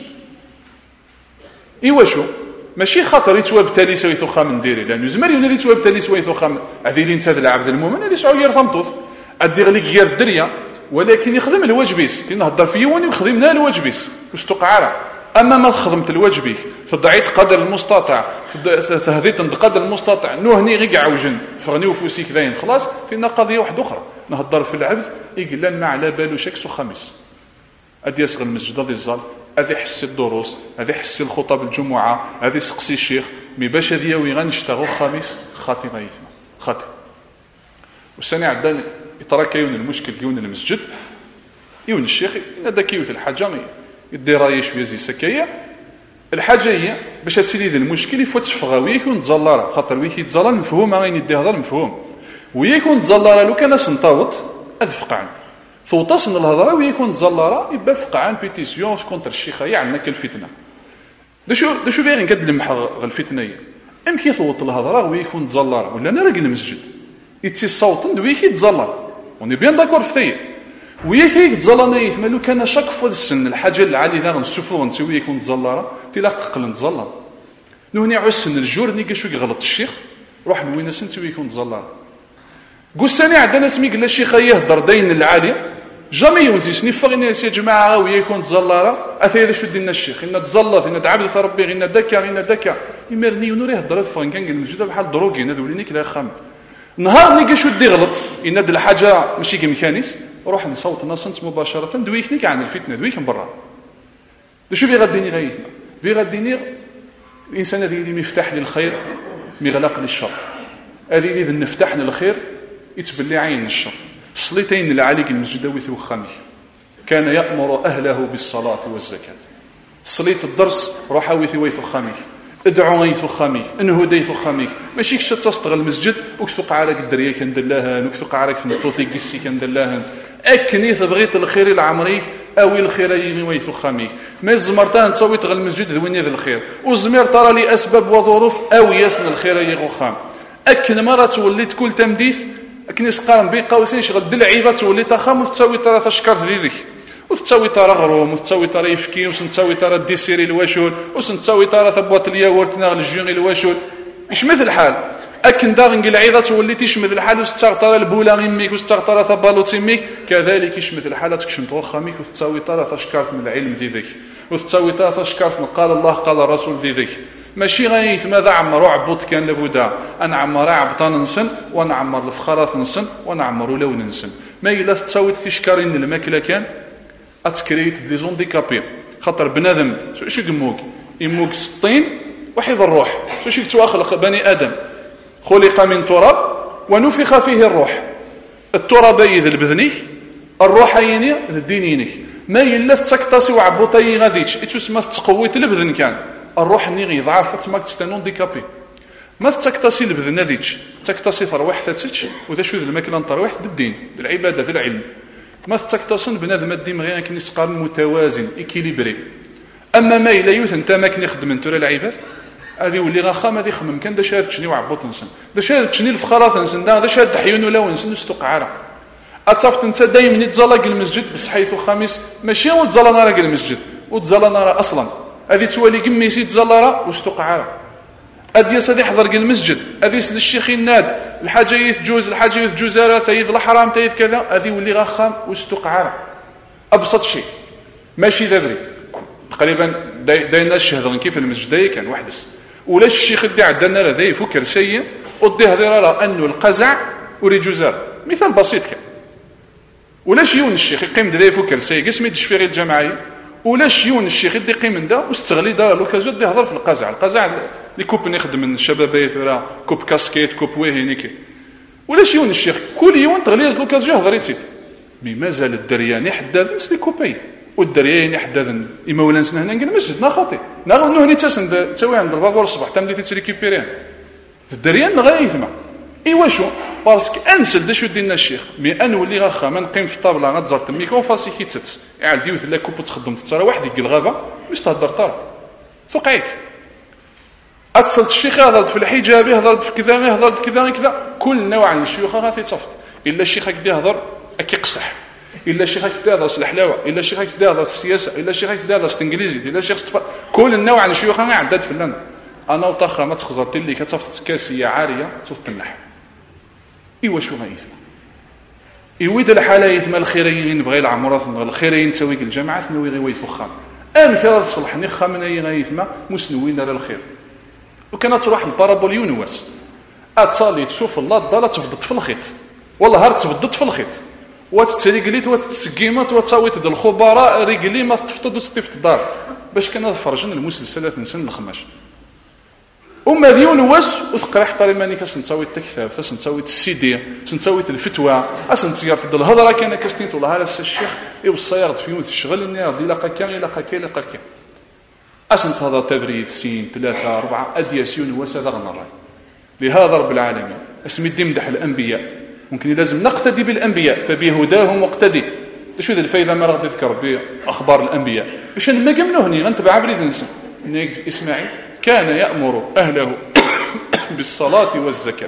إيوا شو ماشي خاطر يتواب تالي سويثو خام نديري لأنه زمر يولي يتواب تالي سويثو خام عذيلين تاد العبد المؤمن هذه سعو يرث مطوث أدي غليك غير الدريا ولكن يخدم الواجبيس كي نهضر في يواني ويخدمنا الواجبيس واش تقعره. أما ما خدمت الواجبي فضعيت قدر المستطاع فهذيت قدر المستطاع نوهني غير عوجن فغني وفوسيك ذاين خلاص فينا قضية واحدة أخرى نهضر في العبد يقول ما على بالو شكس وخميس أدي يسغل المسجد هذه الزال هذه يحسي الدروس هذه يحسي الخطب الجمعة هذه سقسي الشيخ مي باش هذه ويغنشتغل خميس خاطي غيثنا خاطي. والسنة عدان يترى كيون المشكل كيون المسجد يون الشيخ هذا كيوث الحاجة يدي راي شويه زي سكايه الحاجه هي باش تسيدي ذا المشكل يفوت تفغاوي يكون تزلره خاطر ويكي تزلر مفهوم غادي يدي هذا المفهوم ويكون تزلره لو كان سنطاوط اذفقعن فوتصن الهضره ويكون تزلره يبقى فقعان بيتيسيون كونتر الشيخه يعني كالفتنه دا شو دا شو باغي نقد لمح الفتنه ام كي يصوت الهضره ويكون تزلره ولا انا راقي المسجد يتسي صوت ويكي تزلر وني بيان داكور في وياك هيك تزلنا يثما لو كان شاك فوا السن الحاجه العاليه لا غنسفو نسوي يكون تزلره تلاق قل نتزلر نوني عسن الجور نيكا شو يغلط الشيخ روح لوين سنتو يكون تزلر قول سني عندنا سمي قال الشيخ يهضر دين العالي جامي يوزيسني فغني يا جماعه ويا يكون تزلره اثي شو دينا الشيخ ان تزلط ان تعبد ربي ان دكا ان دكا يمرني ونوري يهضر فغن كان المسجد بحال دروغي نذوليني كلا خام نهار نيكا شو دي غلط ان هاد الحاجه ماشي كميكانيس روح نصوت نصنت مباشرة دويكني عن الفتنة دويك من برا شو بي غديني غايتنا بي غديني الإنسان هذه اللي مفتاح للخير مغلق للشر هذه اللي نفتح للخير يتبلي عين الشر الصليتين العاليك المسجد ويث وخامي كان يأمر أهله بالصلاة والزكاة صليت الدرس روح ويث ويث وخامي ادعو غيث وخاميك انهدي وخاميك ماشي كش تستغل المسجد وكتوقع عليك الدريه كندلاها وكتوقع عليك فنطوطي كيسي كندلاها اكني بغيت الخير العمريك اوي الخير يغي ويث وخاميك ما الزمرتان تصوي تغل المسجد ذويني ذا الخير والزمير ترى لي اسباب وظروف او يسن الخير يغي وخام اكن مره توليت كل تمديث اكني سقارن بين قوسين شغل دلعيبه تولي تخام وتساوي ترى تشكر ذيك وتساوي ترى غروم وتساوي ترى يفكي وسنتساوي ترى الديسيري الواشول وسنتساوي ترى ثبوت الياغورت ناغ الجيوني الواشول اش مثل الحال اكن داغن العيضه وليتي شمثل الحال وستغطر البولا غيميك وستغطر ثبالوت يميك كذلك يشمثل الحال تكشم توخاميك وتساوي ترى تشكرت من العلم ذي ذيك وتساوي ترى تشكرت من قال الله قال الرسول ذي ذيك ماشي غايث ماذا عمرو عبوط كان لابد انا عمر عبطان نسن وانا عمر الفخارات نسن وانا عمر لون نسن ما الا تساوي تشكارين الماكله كان اتكريت دي زون ديكابي خاطر بنادم شو يموك يموك ستين وحيد الروح شو يتواخلق بني ادم خلق من تراب ونفخ فيه الروح التراب يذل بذنيك الروح يني الدينينك ما يلا تكطاسي وعبوطي غاديش تسمى تقويت البذن كان الروح ني ضعف تسمى تستنون ديكابي ما تكطاسي البذن هذيك تكطاسي تروح ثاتش وذا شو الماكله نطروح الدين بالعباده في العلم ما تكطاسن بنادم الدين غير كني سقار متوازن اكيليبري اما ما الا يوث انت ما كني خدم انت العباد هذه ولي غا ما يخمم كان دا شاد تشني وعبوط نسن دا شاد تشني الفخارات نسن دا شاد حيون ولا ونسن استقعاره اتصفت انت دائما يتزلق المسجد بس حيث خميس ماشي وتزلى نار المسجد وتزلى نار اصلا هذه تولي قميسي تزلى واستقعاره ادي صدي يحضر المسجد هذه للشيخ الناد الحاجه يتجوز الحاجه يتجوز راه تيذ الحرام تيذ كذا هذه ولي غا خام واستقعاره ابسط شيء ماشي ذبري تقريبا داينا الشهر كيف المسجد كان وحدس ولا الشيخ اللي عندنا راه ذي فكر سيء ودي هذه راه انه القزع وريجوزار مثال بسيط كان ولا شيون الشيخ يقيم ذي فكر سيء قسم يدش في غير الجماعيه ولا شيون الشيخ اللي يقيم من دا واستغلي دار لوكازيو دي هضر في القزع القزع اللي كوب نخدم من الشبابات ولا كوب كاسكيت كوب وهينيك ولا شيون الشيخ كل يوم تغليز لوكازيو هضر يتيت مي مازال الدرياني حداد نسلي كوبي والدرياني حداد اما ولا نسنا هنا نقول مسجد نا خاطي نا انه هني تسند تسوي عند البابور الصباح تمدي تريكيبيرين الدريان غير يثمع ايوا شو باسكو انسل دا شو دينا الشيخ مي ان ولي غا ما نقيم في الطابله غتزر تميكو فاسي كيتت عاد يوث لا كوب تخدم ترى واحد يقول الغابه واش تهضر طار ثقيك اتصلت الشيخ هضرت في الحجاب هضرت في كذا هضرت كذا كذا كل نوع من الشيوخ غادي تصفت الا الشيخ كدا يهضر كيقصح الا الشيخ كدا يهضر الحلاوه الا الشيخ كدا يهضر السياسه الا الشيخ كدا يهضر الانجليزي الا الشيخ استفر. كل النوع من الشيوخ ما عداد فلان انا وطخه ما تخزرت لي كتصفت كاسيه عاريه تطنح ايوا شو غايث يويد الحلايث ما الخيرين بغي العمرات الخيرين تسوي الجماعات نوي غير ويفخام ام كرا تصلحني خامنا غايث ما مسنوين على الخير وكانت تروح البارابوليون واس اتصالي تشوف الله الضاله تبدط في الخيط والله هار تبدط في الخيط وتتريقليت وتتسقيمات وتصاويت د الخبراء رجلي ما تفطد وتستفت الدار باش كنا فرجنا المسلسلات نسن الخماش وما ديون واس وتقرح طريماني كسنتاوي التكتاب كسنتاوي السيدي سنتاوي الفتوى اسنتيارت د الهضره كان كستينتو الله هذا الشيخ يوصى يغد في يوث الشغل اني غادي لاقا كان يلاقا كان يلاقا كان اسنت هذا تبريد سين ثلاثه اربعه ادياسيون واس هذا غنراي لهذا رب العالمين اسمي دمدح الانبياء ممكن لازم نقتدي بالانبياء فبهداهم مقتدي شو ذا الفايده ما غادي نذكر باخبار الانبياء باش ما قمنوهني غنتبع بريد نسى اسماعيل كان يأمر أهله بالصلاة والزكاة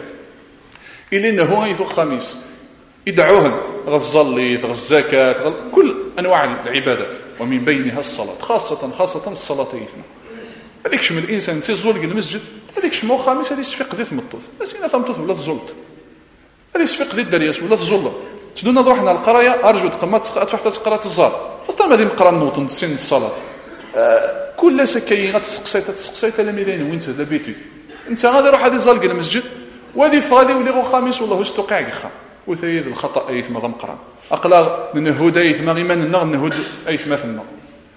إلا أنه غيث الخميس يدعوهم غزاليث غزاكاة غل... كل أنواع العبادات ومن بينها الصلاة خاصة خاصة الصلاة يثنى هذيك شم الإنسان تزول المسجد هذيك شمو خامس هذه سفق ذي ثمطوث بس إنا ثمطوث ولا تزولت هذه سفق ذي الدرياس ولا تزول تدونا روحنا القراية أرجو تقمت تروح تقرأ الزار فطال ما دي مقرأ النوط نسين الصلاة آه كل سكاين غتسقسي تسقسي حتى لميدان وين تهدا بيتي انت غادي روح هذه زالق المسجد وهذه فغادي ولي غو خامس والله استقع قخا وثيد الخطا ايث ما ضمقران اقلا نهود ايث ما غيمان النغ نهود ايث ما ثم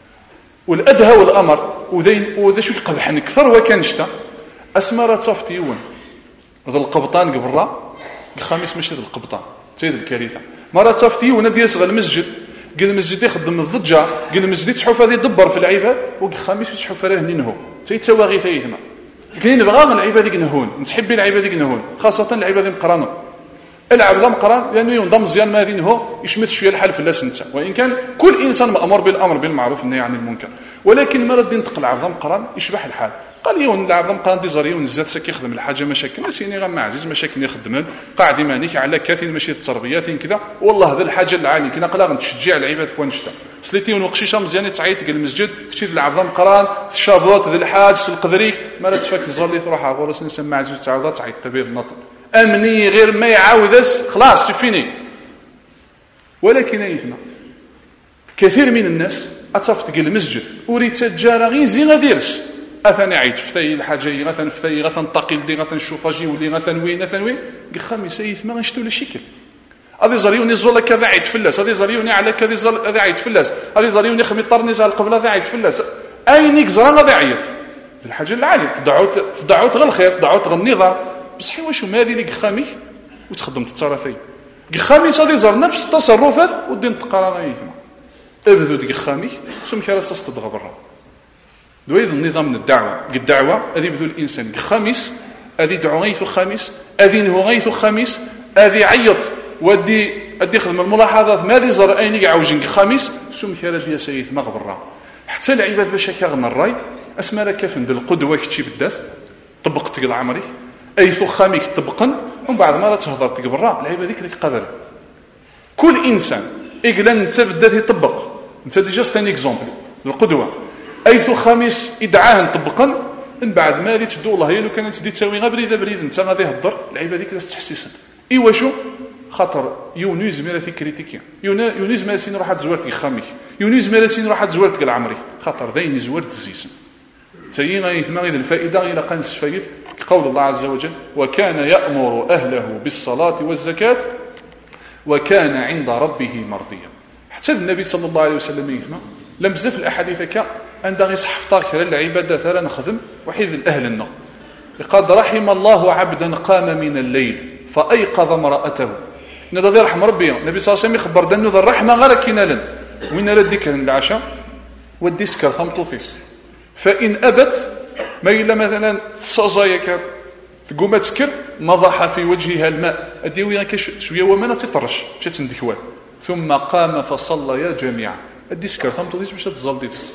والادهى والامر وذين وذا شو يقبحن اكثر وكان شتا اسمرا تصفتي يون ذا القبطان قبرا الخامس مشى ذا القبطان سيد الكارثه مره تصفتي يون ديال صغر المسجد قال المسجد يخدم الضجه قال المسجد تحف هذه يدبر في العباد والخامس تحف راه هنينهو تيتسوى غير فايثما كاين بغا العباد ينهون نتحبي العباد ينهون خاصه العباد مقرانه العبد مقران لانه ينضم مزيان ما بينه يشمت شويه الحال في الناس انت وان كان كل انسان مامور بالامر بالمعروف والنهي عن المنكر ولكن ما رد ينطق العبد مقران يشبح الحال قال يون العبد مقران دي زريون الزات ساك يخدم الحاجه مشاكل نسيني غير مع عزيز مشاكل يخدم قاعد مانيك على كثير ماشي التربيه ثين كذا والله هذا الحاجه العالي كنا قلا نتشجع العباد في ونشتا سليتي ونقشيشه مزيان تعيط قال المسجد كشيت العبد مقران الشابوط ذي الحاج القذريك ما تفك الزرلي تروح على غورس نسمع عزيز تعاود تعيط تبيض النطق امني غير ما يعاودس خلاص فيني ولكن ايثنا كثير من الناس اتصفت قال المسجد اريد تجاره غير زي غاديرس اثني عيد فتاي الحاجه غثن فتاي غثن طاقيل دي غثن شوفاجي ولي غثن وين غثن وين خميس يث ما غنشتو لا شكل هذه زريوني زولا كذا عيد فلاس هذه زريوني على كذا زل هذا عيد فلاس هذه زريوني خمي طرني زال قبل هذا عيد فلاس اينيك زرا هذا عيط الحاجه العاديه تدعوت تدعوت غير الخير تدعوت غير النظام بصحي واش هما هذه اللي خامي وتخدم التصرفي خامس هذه زر نفس التصرفات ودين تقرا يثما ابدو ديك خامي سم كره تصدق برا دويز النظام من الدعوه الدعوه هذه يبدو الانسان خامس هذه دعوه غيث خامس اذن هو غيث خامس هذه عيط ودي ادي خدم الملاحظات ما دي زر اينيك عاوجين خامس سم كره ديال سيث ما برا حتى العباد باش كيغنى الراي اسمى لك كيف ندير القدوه كتشي بالداث طبقت ديال عمري اي فخاميك طبقن ومن بعد ما لا تهضر تك برا العيب هذيك اللي قادر كل انسان اقلا انت بدات يطبق انت ديجا ستاني اكزومبل القدوه اي فخاميس ادعاه نطبقن من بعد ما اللي تدو والله هي لو كانت دي تساوي غير بريده بريد انت غادي يهضر العيب هذيك لا تحسسن ايوا شو خاطر يونيز ميراتي كريتيكي يونيز ماسين راح تزورت خامي يونيز ماسين راح تزورت العمري خاطر ذاين زورت زيسن تاين غيثما غير الفائده الى قنس فايد قول الله عز وجل وكان يأمر أهله بالصلاة والزكاة وكان عند ربه مرضيا حتى النبي صلى الله عليه وسلم يثمى لم بزاف الأحاديث كا عند غير صحفطار كرا العبادة ثلا نخدم وحيد الأهل النار قد رحم الله عبدا قام من الليل فأيقظ امرأته ندى ذي رحم ربي النبي صلى الله عليه وسلم يخبر دانو ذا الرحمة غير كنالا وين رد ذكر العشاء ودي سكر ثمطوثيس فإن أبت ما إلا مثلا صزايك تقوم تسكر نضح في وجهها الماء أديوي شوية وما تطرش مشات تندكوال ثم قام فصلى جميعا أدي سكر ثم تضيس باش تزلديس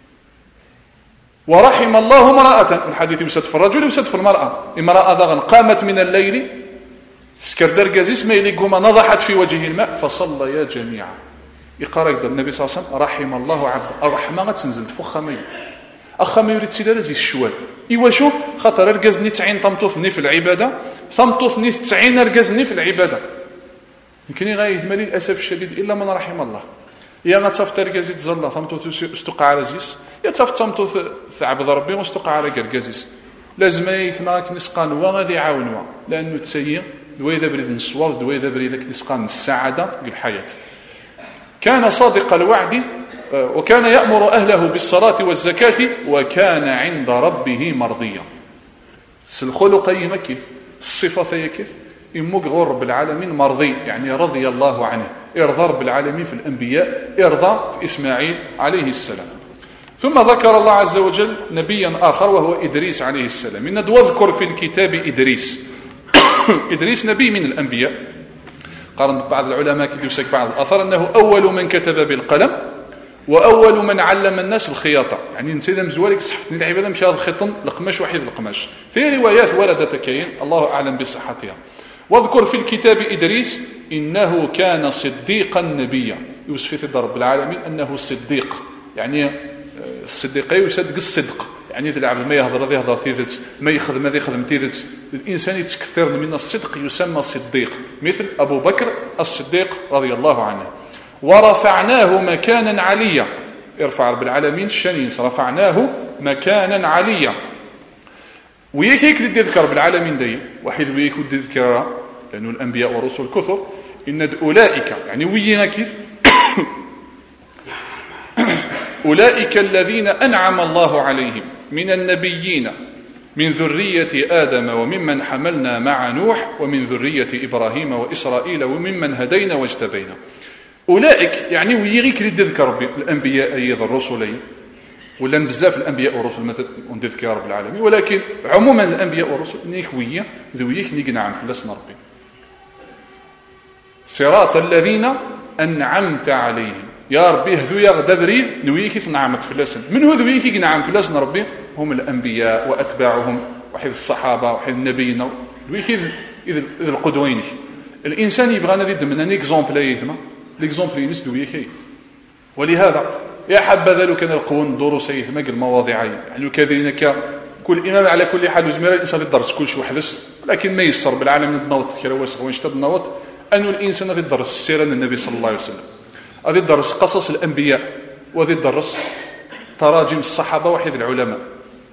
ورحم الله امرأة الحديث يوسد في الرجل يوسد في المرأة امرأة ذغن قامت من الليل سكر درجازيس ما إلي قوم نضحت في وجه الماء فصلى جميعا يقرأ النبي صلى الله عليه وسلم رحم الله عبد الرحمة غتنزل فوق مي اخا ما يريد سيدنا زي الشوال ايوا شو خاطر ركزني تسعين طمطوثني في العباده ثمطوثني تسعين ركزني في العباده يمكن غايه مالي للاسف الشديد الا من رحم الله يا غتصف ركزي تزلا ثمطوث استقع على زيس يا تصف ثمطوث في عبد ربي واستقع على كركازيس لازم يثما كنسقان وا غادي يعاونوا لانه تسير دويذا بريد الصواب دويذا بريد كنسقان السعاده الحياه كان صادق الوعد وكان يأمر أهله بالصلاة والزكاة وكان عند ربه مرضيا الخلق أي كيف الصفة أي كيف إمك غور رب العالمين مرضي يعني رضي الله عنه إرضى رب العالمين في الأنبياء إرضى في إسماعيل عليه السلام ثم ذكر الله عز وجل نبيا آخر وهو إدريس عليه السلام إن واذكر في الكتاب إدريس إدريس نبي من الأنبياء قارن بعض العلماء كيدوسك بعض الأثر أنه أول من كتب بالقلم واول من علم الناس الخياطه يعني انت اذا مزوالك صحفتني العباده مشى هذا الخيطن القماش وحيد القماش في روايات وردت كاين الله اعلم بصحتها واذكر في الكتاب ادريس انه كان صديقا نبيا يوصف في رب العالمين انه صديق يعني الصديق يصدق الصدق يعني في العبد ما يهضر هذا يهضر تيذت ما يخدم هذا يخدم تيذت الانسان يتكثر من الصدق يسمى صديق مثل ابو بكر الصديق رضي الله عنه ورفعناه مكانا عليا ارفع رب العالمين الشنيس رفعناه مكانا عليا وياك هيك اللي تذكر رب العالمين داي وحيد وياك تذكر لانه الانبياء والرسل كثر ان اولئك يعني وينا كيف اولئك الذين انعم الله عليهم من النبيين من ذرية آدم وممن حملنا مع نوح ومن ذرية إبراهيم وإسرائيل وممن هدينا واجتبينا أولئك يعني ويغيك اللي تذكر ربي الأنبياء أيضا الرسلين ولا بزاف الأنبياء والرسل مثل نذكر رب العالمين ولكن عموما الأنبياء والرسل نيك ويا ذويك نيك نعم فلسنا ربي صراط الذين أنعمت عليهم يا ربي هذو يغدا بريد نويك نعمت فلسن من هو ذويك نعم فلسنا ربي هم الأنبياء وأتباعهم وحيد الصحابة وحيد النبيين ذويك إذ القدوين الإنسان يبغى نريد من أن إكزامبل أيثما ليكزومبل ينس دويكي ولهذا يا حبذا لو كان القوان دورو سيث ماك المواضيع يعني كذلك كل إمام على كل حال وزمير الإنسان يدرس كل شيء وحدث لكن ما يسر بالعالم النوط كرواسخ وينشتد النوط أن الإنسان غادي يدرس سيرة النبي صلى الله عليه وسلم غادي يدرس قصص الأنبياء وغادي يدرس تراجم الصحابة وحيد العلماء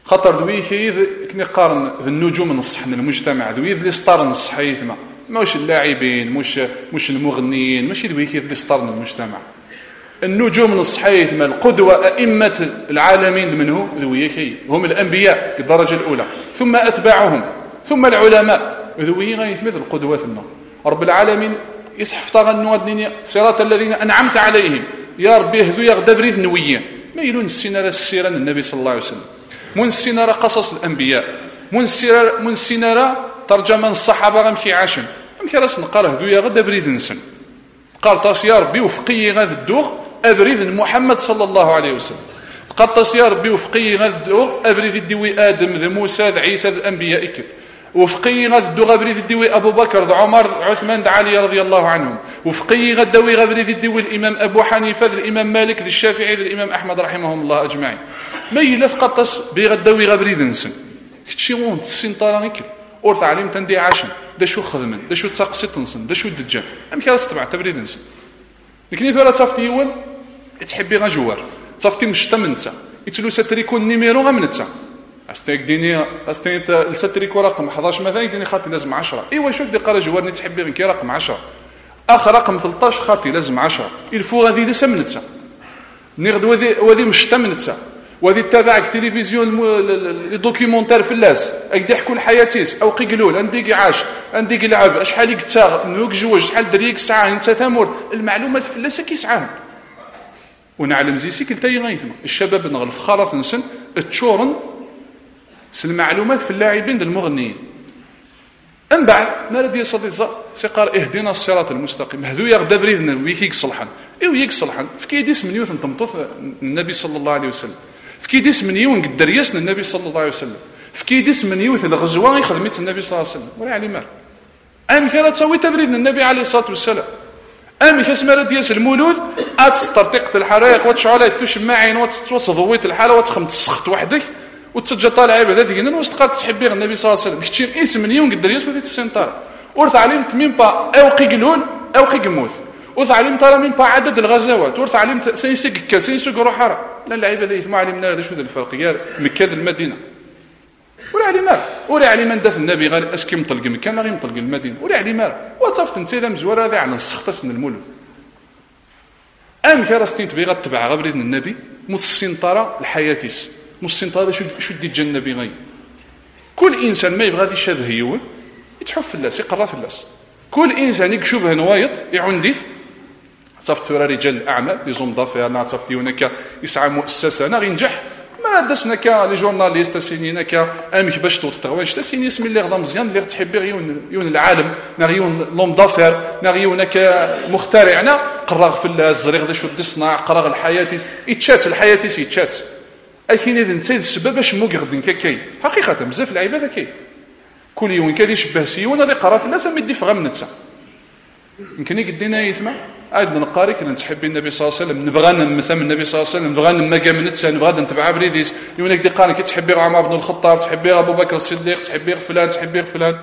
خاطر ذويك كني قارن ذي النجوم نصحن المجتمع ذوي ذي ستار نصح يثما ماش اللاعبين مش مش المغنيين ماشي ذويك ذي ستار المجتمع النجوم نصحيث ما القدوة أئمة العالمين منه ذويك هم الأنبياء بالدرجة الأولى ثم أتباعهم ثم العلماء ذوي غايث مثل قدوتنا رب العالمين يسحف طاغن ودنيا صراط الذين أنعمت عليهم يا ربي يهدو يغدا بريد نوية ما يلون السينارة السيرة النبي صلى الله عليه وسلم من السينارة قصص الأنبياء من السينارة من السينارة ترجمة الصحابة غمشي عاشم غمشي راس نقار هدو يغدا بريد نسن قال تاس يا ربي وفقي غاد الدوغ أبريد محمد صلى الله عليه وسلم قال تاس يا ربي وفقي غاد الدوغ أبريد الدوي آدم ذي موسى ذي عيسى ذي الأنبياء إكل وفقي غدو غبري الدوي أبو بكر عمر عثمان علي رضي الله عنهم وفقي غدوي غبري الدوي الإمام أبو حنيفة الإمام مالك الشافعي الإمام أحمد رحمهم الله أجمعين ما يلف قطس بغدوي غبري ذنسن كتشي وون تسين طارانيك أورث عليم تندي عاشم دا شو خدمن دا شو تساقسي تنسن دا شو دجان أم كاس تبع تبريد نسن لكن إذا ولا تصفتي يول تحبي غجوار تصفتي مشتمنتا يتلو ستريكون نيميرو غمنتا استيك ديني استيك الستريكو رقم أحد عشر مثلا ديني خاطي لازم عشرة ايوا شوف دي قرا جوارني تحبي غير رقم عشرة اخ رقم ثلاثة عشر خاطي لازم عشرة الفو غادي لسه منتها نغد وذي وذي مشتمنتها وذي تابعك تلفزيون لي دوكيومونتير في اللاس اك يحكوا الحياتيس او قيقلول عندي عاش عندي لعب شحال يكتا نوك جوج شحال دريك ساعه انت ثمور المعلومات في اللاس كيسعاهم ونعلم زيسي كلتا يغيثم الشباب نغلف خلاص نسن تشورن المعلومات في اللاعبين المغنيين ان بعد ما ردي صديق سيقال اهدنا الصراط المستقيم هذو يغدا بريدنا ويكيك صلحا ايوا يك صلحا في كيديس من يوث نطمطوث النبي صلى الله عليه وسلم في كيديس من يوث قد دريسنا النبي صلى الله عليه وسلم في كيديس من يوث الغزوه يخدمت النبي صلى الله عليه وسلم ولا علي مال ام كانت تسوي تبريدنا النبي عليه الصلاه والسلام ام كاسما رديس المولود اتسترتقت الحرائق وتشعل تشمعين وتضويت الحاله وتخمت السخط وحدك وتسجل طالع هذا هنا واستقرت تحبي النبي صلى الله عليه وسلم كتشي اسم مليون قدر يسوي في السنتر ورث علمت من با او قيقلون او قيقموث ورث علمت ترى من با عدد الغزوات ورث علمت سينسق كسينسق روحها لا اللعيبه ذي ما علمنا هذا شو ذا الفرق يا مكه المدينه ولا علم ولا علم داف النبي غير اسكي مطلق مكان غير مطلق المدينه ولا علم وصفت انت ذا مزوره هذا على السخطه المولود ام كراستين تبي غتبع غير النبي متسنطره الحياتيس مستنطره شو شو دي النبي غي كل انسان ما يبغى يشبه يول يتحف في اللاس يقرا في اللاس كل انسان يشبه نوايط يعندث صفت رجال الاعمال لي زوم دافير نا صفت هناك يسعى مؤسسه انا غينجح ما دسنا كا لي جورناليست سينينا كا امك باش تغواش تسيني اسم اللي غدا مزيان اللي تحبي غيون يون العالم نغيون لوم دافير نغيون كا مخترعنا قرا في اللاس زريغ ذا شو تصنع قرا الحياه يتشات الحياه يتشات أكين إذا نسيد السبب باش مو يغدن كاكاي حقيقة بزاف العبادة كاي كل يوم كان يشبه سيون هذا قرا في الناس ما يدي فغم نتسا يمكن يقدينا يسمع عاد نقاري كنا نتحبي النبي صلى الله عليه وسلم نبغى نمثل النبي صلى الله عليه وسلم نبغى نمقام نتسا نبغى نتبع بريديس يونك دي قارن كي تحبي عمر بن الخطاب تحبي ابو بكر الصديق تحبي فلان تحبي فلان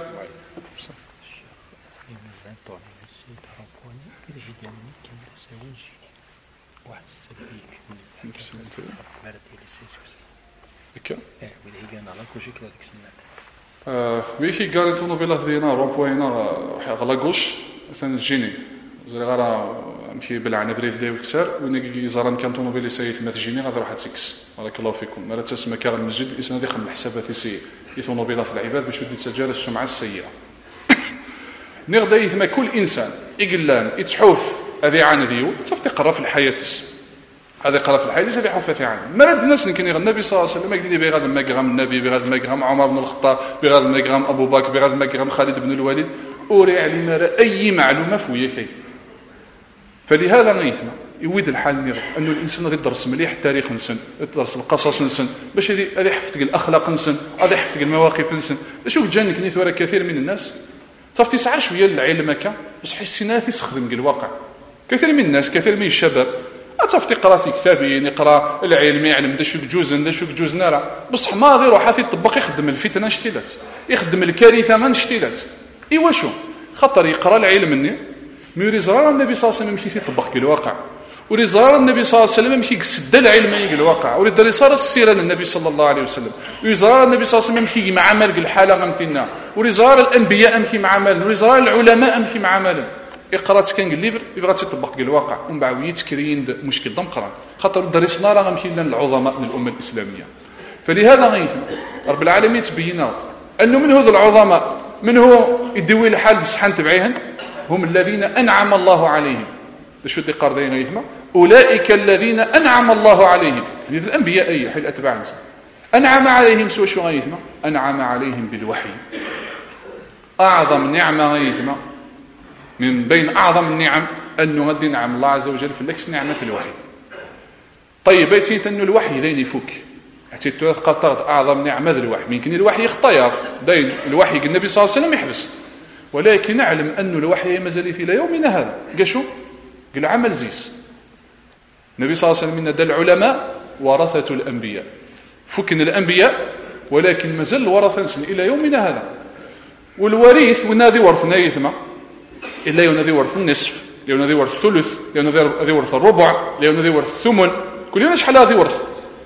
ويكي قال طوموبيله ديالنا رومبوينا غلاكوش مثلا جيني زري غير مشي بالعنب بريد ديال كسار وني زران كان طوموبيل سيت ما تجيني غادي راح تسكس بارك الله فيكم ما تسمى كاع المسجد اسنا دي خم الحسابات سي طوموبيله في العباد باش ودي تسجل السمعه السيئه نغدا يثما كل انسان يقلان يتحوف هذه عن ذيو تصفي قرا في الحياه هذا قرا في الحديث هذه حوفه عنه ما رد الناس يمكن النبي صلى الله عليه وسلم يقول بغاز مقرام النبي بغاز مقرام عمر بن الخطاب بغاز مقرام ابو بكر بغاز مقرام خالد بن الوليد اوري علينا اي معلومه فويه كاين فلهذا نيسمع يويد الحال نير انه الانسان غادي يدرس مليح التاريخ نسن يدرس القصص نسن باش غادي يحفظ الاخلاق نسن غادي يحفظ المواقف نسن شوف جاني كنيت ورا كثير من الناس صافي تسعى شويه العلم هكا بصح السنه يستخدم الواقع كثير من الناس كثير من الشباب أتصف تقرأ في كتابين يقرأ العلم يعلم دا شوك جوزن دا شوك جوز نارا بصح ما غير روح يطبق يخدم الفتنة نشتيلات يخدم الكارثة ما نشتيلات إيوا شو خطر يقرأ العلم مني ميوري زرار النبي صلى الله عليه وسلم كيف يطبق الواقع ورزار النبي صلى الله عليه وسلم كي قسد العلم يق الواقع ورد رسالة السيرة للنبي صلى الله عليه وسلم ورزار النبي صلى الله عليه وسلم كي مع مال الحالة غمتنا ورزار الأنبياء أمشي مع مال ورزار العلماء أمشي مع مال إقرأت كان الليفر يبغى تطبق الواقع ومن بعد يتكرين مشكل ضم قران خاطر درسنا راه غنمشي لنا العظماء من الأمة الإسلامية فلهذا غيثم رب العالمين تبينا أنه من هذو العظماء من هو يدوي الحال سحان تبعيهن هم الذين أنعم الله عليهم شو اللي قاردين غيثم أولئك الذين أنعم الله عليهم يعني الأنبياء أي حي الأتباع أنعم عليهم سوى شو غيثم أنعم عليهم بالوحي أعظم نعمة غيثم من بين أعظم النعم أنه غادي نعم الله عز وجل في لكس نعمة الوحي طيب أتيت أنه الوحي لين يفك حتى قطرت أعظم نعمة الوحي يمكن الوحي يختير بين الوحي النبي صلى الله عليه وسلم يحبس ولكن نعلم أن الوحي ما زالت إلى يومنا هذا قال شو قال عمل زيس النبي صلى الله عليه وسلم من العلماء ورثة الأنبياء فكن الأنبياء ولكن ما زال ورثة إلى يومنا هذا والوريث ونادي ورثنا يثمى إلا ينادي ورث النصف ينادي ورث الثلث ينادي ورث الربع ينادي ورث الثمن كل يوم شحال هذه ورث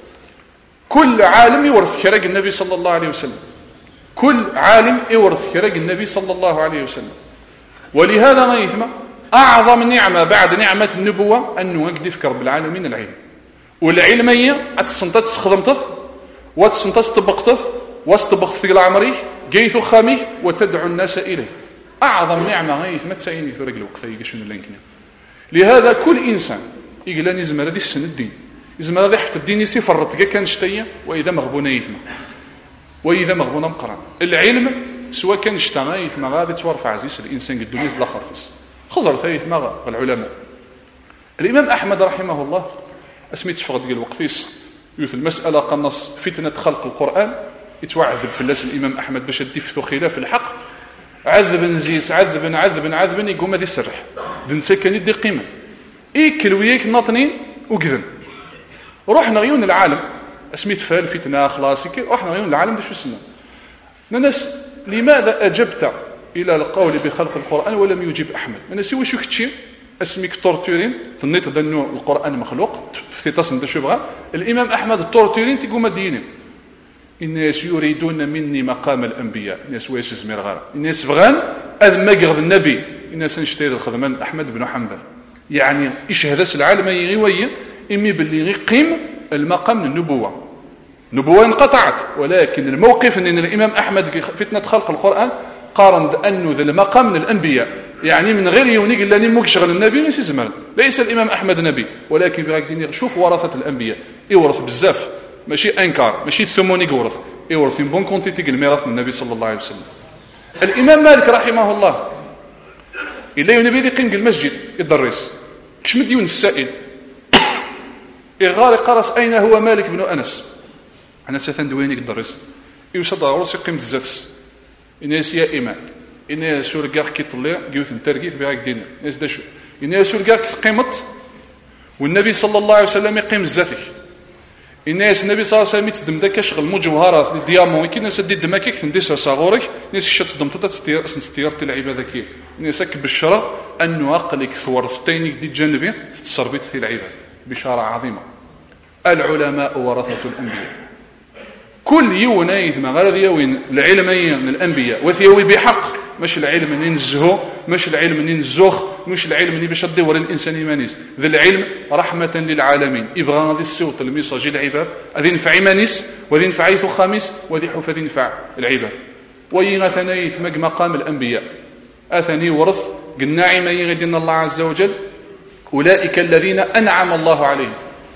كل عالم يورث كرق النبي صلى الله عليه وسلم كل عالم يورث كرق النبي صلى الله عليه وسلم ولهذا ما يثمى أعظم نعمة بعد نعمة النبوة أنه يقدر يفكر رب العالمين العلم والعلمية أتصنتت سخدمته وتصنتت طبقته واستبقت في العمري جيث خامي وتدعو الناس إليه أعظم نعمة غيث ما تسعيني في رجل الوقت يقشون اللينكنا لهذا كل إنسان يقول لنا يزمر هذه السنة الدين يزمر هذه حتى الدين يسفرت كان شتية وإذا مغبونا يثمى وإذا مغبونا مقران العلم سواء كان اشتغى يثمى غادي تورفع عزيز الإنسان قد الدنيا بلا خرفس خزر ثيثمى العلماء الإمام أحمد رحمه الله اسمي تفقد قال وقتيس يوث المسألة قنص فتنة خلق القرآن يتوعذب في الناس الإمام أحمد باش يدفثوا خلاف الحق عذب نزيس عذب عذب عذب يقوم هذه السرح دنسا كان يدي قيمة إيكل وياك ناطنين وكذن روحنا غيون العالم اسمي تفال فتنة خلاص روحنا غيون العالم ده شو اسمه الناس لماذا أجبت إلى القول بخلق القرآن ولم يجيب أحمد أنا سوى شو كتشي اسميك تورتورين تنيت دنو القرآن مخلوق في تصن ده شو بغى الإمام أحمد التورتورين تقوم الدين الناس يريدون مني مقام الأنبياء الناس ويش زمير غارة الناس بغان أذ مقرض النبي الناس نشتري الخدمان أحمد بن حنبل يعني إيش هذا العالم يغوي إمي باللي يقيم المقام النبوة نبوة انقطعت ولكن الموقف أن الإمام أحمد فتنة خلق القرآن قارن بأنه ذا المقام من الأنبياء يعني من غير يونيك إلا نمك شغل النبي ليس زمان ليس الإمام أحمد نبي ولكن بغاك شوف ورثة الأنبياء يورث بزاف ماشي انكار ماشي الثموني يورث يورث من بون كونتيتي الميراث من النبي صلى الله عليه وسلم الامام مالك رحمه الله الا ينبي يقيم المسجد يدرس كش مديون السائل إغاري قرص اين هو مالك بن انس انا ساتندويني يدرس يوصل عروس يقيم الزاتس الناس يا ايمان الناس سورغاخ كيطلع قيوث نترقيت بغاك دينا الناس داشو الناس سورغاخ قيمت والنبي صلى الله عليه وسلم يقيم الزاتك الناس النبي صلى الله عليه وسلم يتدم داك شغل مجوهرات الديامون كي الناس دي دماكك تنديس صغورك الناس شات دم تستير استيرت العباده كي الناس بالشرع انه عقلك ثورتين دي جانبي تصربت في العباده بشاره عظيمه العلماء ورثه الانبياء كل يوم يثما غير يوين العلميين من الانبياء وثيوي بحق مش العلم اللي نزهو مش العلم اللي نزوخ مش العلم اللي باش يدور الانسان ايمانيس ذا العلم رحمه للعالمين يبغى هذا الصوت الميساج العباد هذه ينفع ايمانيس وهذه ينفع عيث خامس وهذه حفظ ينفع العباد وين ثاني يثمق مقام الانبياء اثني ورث قلنا عما يغدنا الله عز وجل اولئك الذين انعم الله عليهم